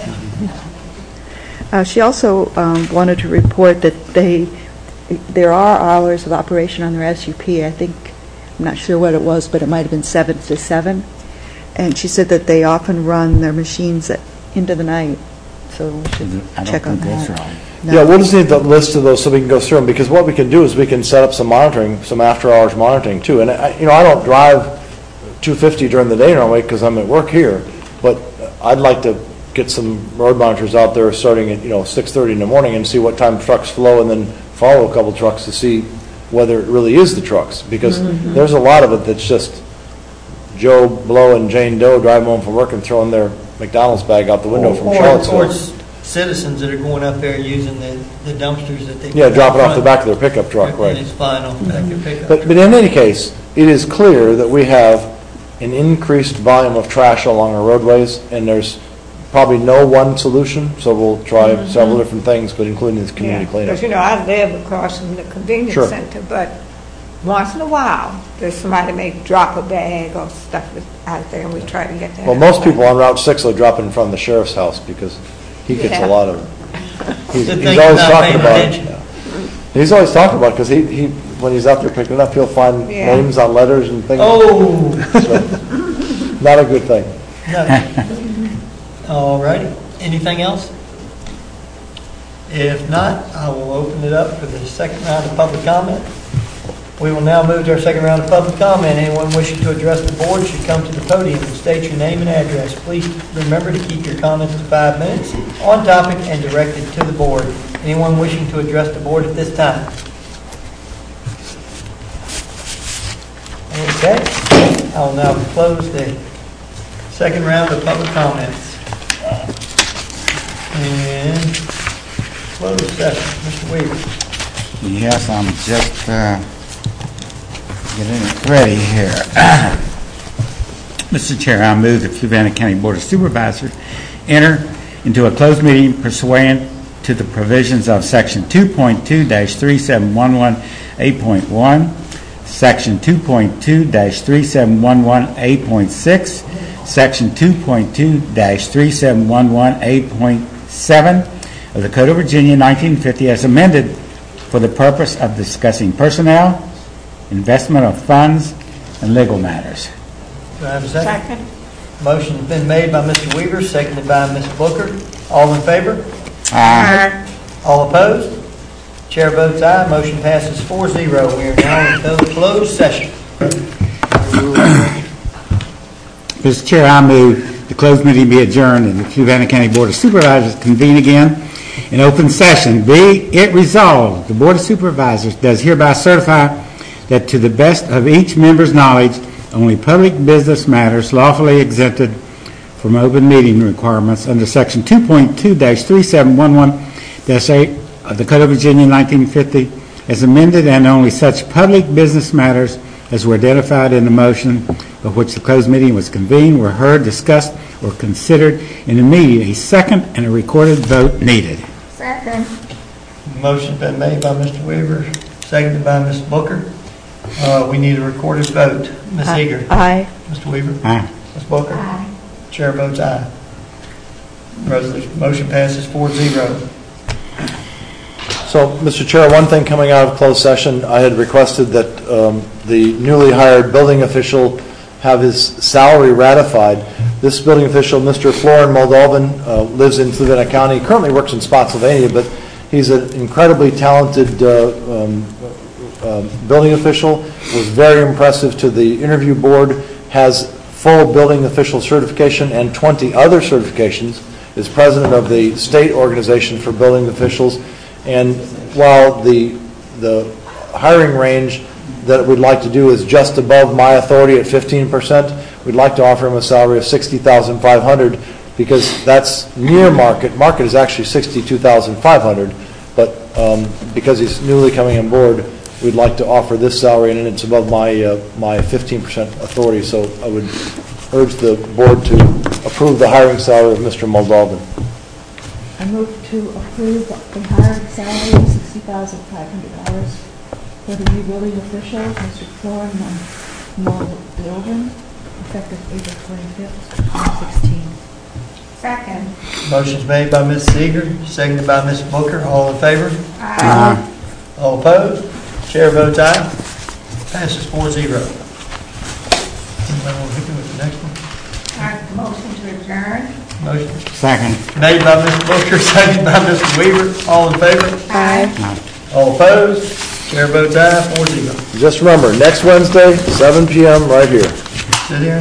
now. She also wanted to report that there are hours of operation on their SUP. I think, I'm not sure what it was, but it might have been 7 to 7. And she said that they often run their machines into the night. So we should check on that. No. Yeah, we'll just need the list of those so we can go through them, because what we can do is we can set up some monitoring, some after-hours monitoring too. And I don't drive 250 during the day normally because I'm at work here, but I'd like to get some road monitors out there starting at 6:30 in the morning and see what time trucks flow, and then follow a couple trucks to see whether it really is the trucks, because there's a lot of it that's just Joe Blow and Jane Doe driving home from work and throwing their McDonald's bag out the window from Charlottesville. Or it's citizens that are going up there using the dumpsters that they... Yeah, dropping off the back of their pickup truck, right. And it's flying off the back of your pickup. But in any case, it is clear that we have an increased volume of trash along our roadways, and there's probably no one solution, so we'll try several different things, but including this community cleanup. Because, I live across from the convenience Sure. center, but once in a while, there's somebody may drop a bag or stuff out there, and we try to get that. Well, most people on Route 6 will drop in front of the sheriff's house because he gets a lot of it. He's Good thing always you're not talking paying about attention. it. He's always talking about it because he when he's out there picking it up, he'll find names on letters and things. Oh! So, not a good thing. No. All righty. Anything else? If not, I will open it up for the second round of public comment. We will now move to our second round of public comment. Anyone wishing to address the board should come to the podium and state your name and address. Please remember to keep your comments to 5 minutes, on topic and directed to the board. Anyone wishing to address the board at this time? Okay. I will now close the second round of public comments. And closed session. Mr. Weaver. Yes, I'm just getting it ready here. Mr. Chair, I move the Fluvanna County Board of Supervisors enter into a closed meeting pursuant to the provisions of Section 2.2-3711A.1, Section 2.2-3711A.6, Section 2.2-3711A.7 of the Code of Virginia 1950 as amended for the purpose of discussing personnel, investment of funds, and legal matters. Do I have a second? Motion's been made by Mr. Weaver, seconded by Ms. Booker. All in favor? Aye. All opposed? Chair votes aye. Motion passes 4-0. We are now in closed session. Mr. Chair, I move the closed meeting be adjourned and the Fluvanna County Board of Supervisors convene again in open session. Be it resolved, the Board of Supervisors does hereby certify that to the best of each member's knowledge, only public business matters lawfully exempted from open meeting requirements under Section 2.2-3711-8 of the Code of Virginia 1950 as amended, and only such public business matters as were identified in the motion of which the closed meeting was convened were heard, discussed, or considered in the meeting. A second and a recorded vote needed. Second. Motion been made by Mr. Weaver, seconded by Ms. Booker. We need a recorded vote. Ms. Eager? Aye. Mr. Weaver? Aye. Ms. Booker? Aye. Chair votes aye. Motion passes 4-0. So, Mr. Chair, one thing coming out of closed session, I had requested that the newly hired building official have his salary ratified. This building official, Mr. Florin Moldovan, lives in Fluvanna County, currently works in Spotsylvania, but he's an incredibly talented building official, was very impressive to the interview board, has full building official certification and 20 other certifications, is president of the state organization for building officials, and while the hiring range that we'd like to do is just above my authority at 15%, we'd like to offer him a salary of $60,500 because that's near market. Market is actually $62,500, but because he's newly coming on board, we'd like to offer this salary, and it's above my 15% authority. So I would urge the board to approve the hiring salary of Mr. Moldovan. I move to approve the hiring salary of $60,500 for the new building official, Mr. Florin Moldovan, effective April 25th, 2016. Second. Motion's made by Ms. Seeger, seconded by Ms. Booker. All in favor? Aye. All opposed? Chair votes aye. Passes 4-0. Anybody want to hit me with the next one? Motion to adjourn. Motion Second. made by Ms. Booker, seconded by Mr. Weaver. All in favor? Aye. All opposed? Chair votes aye, 4-0. Just remember, next Wednesday, 7 p.m. right here. Sit here.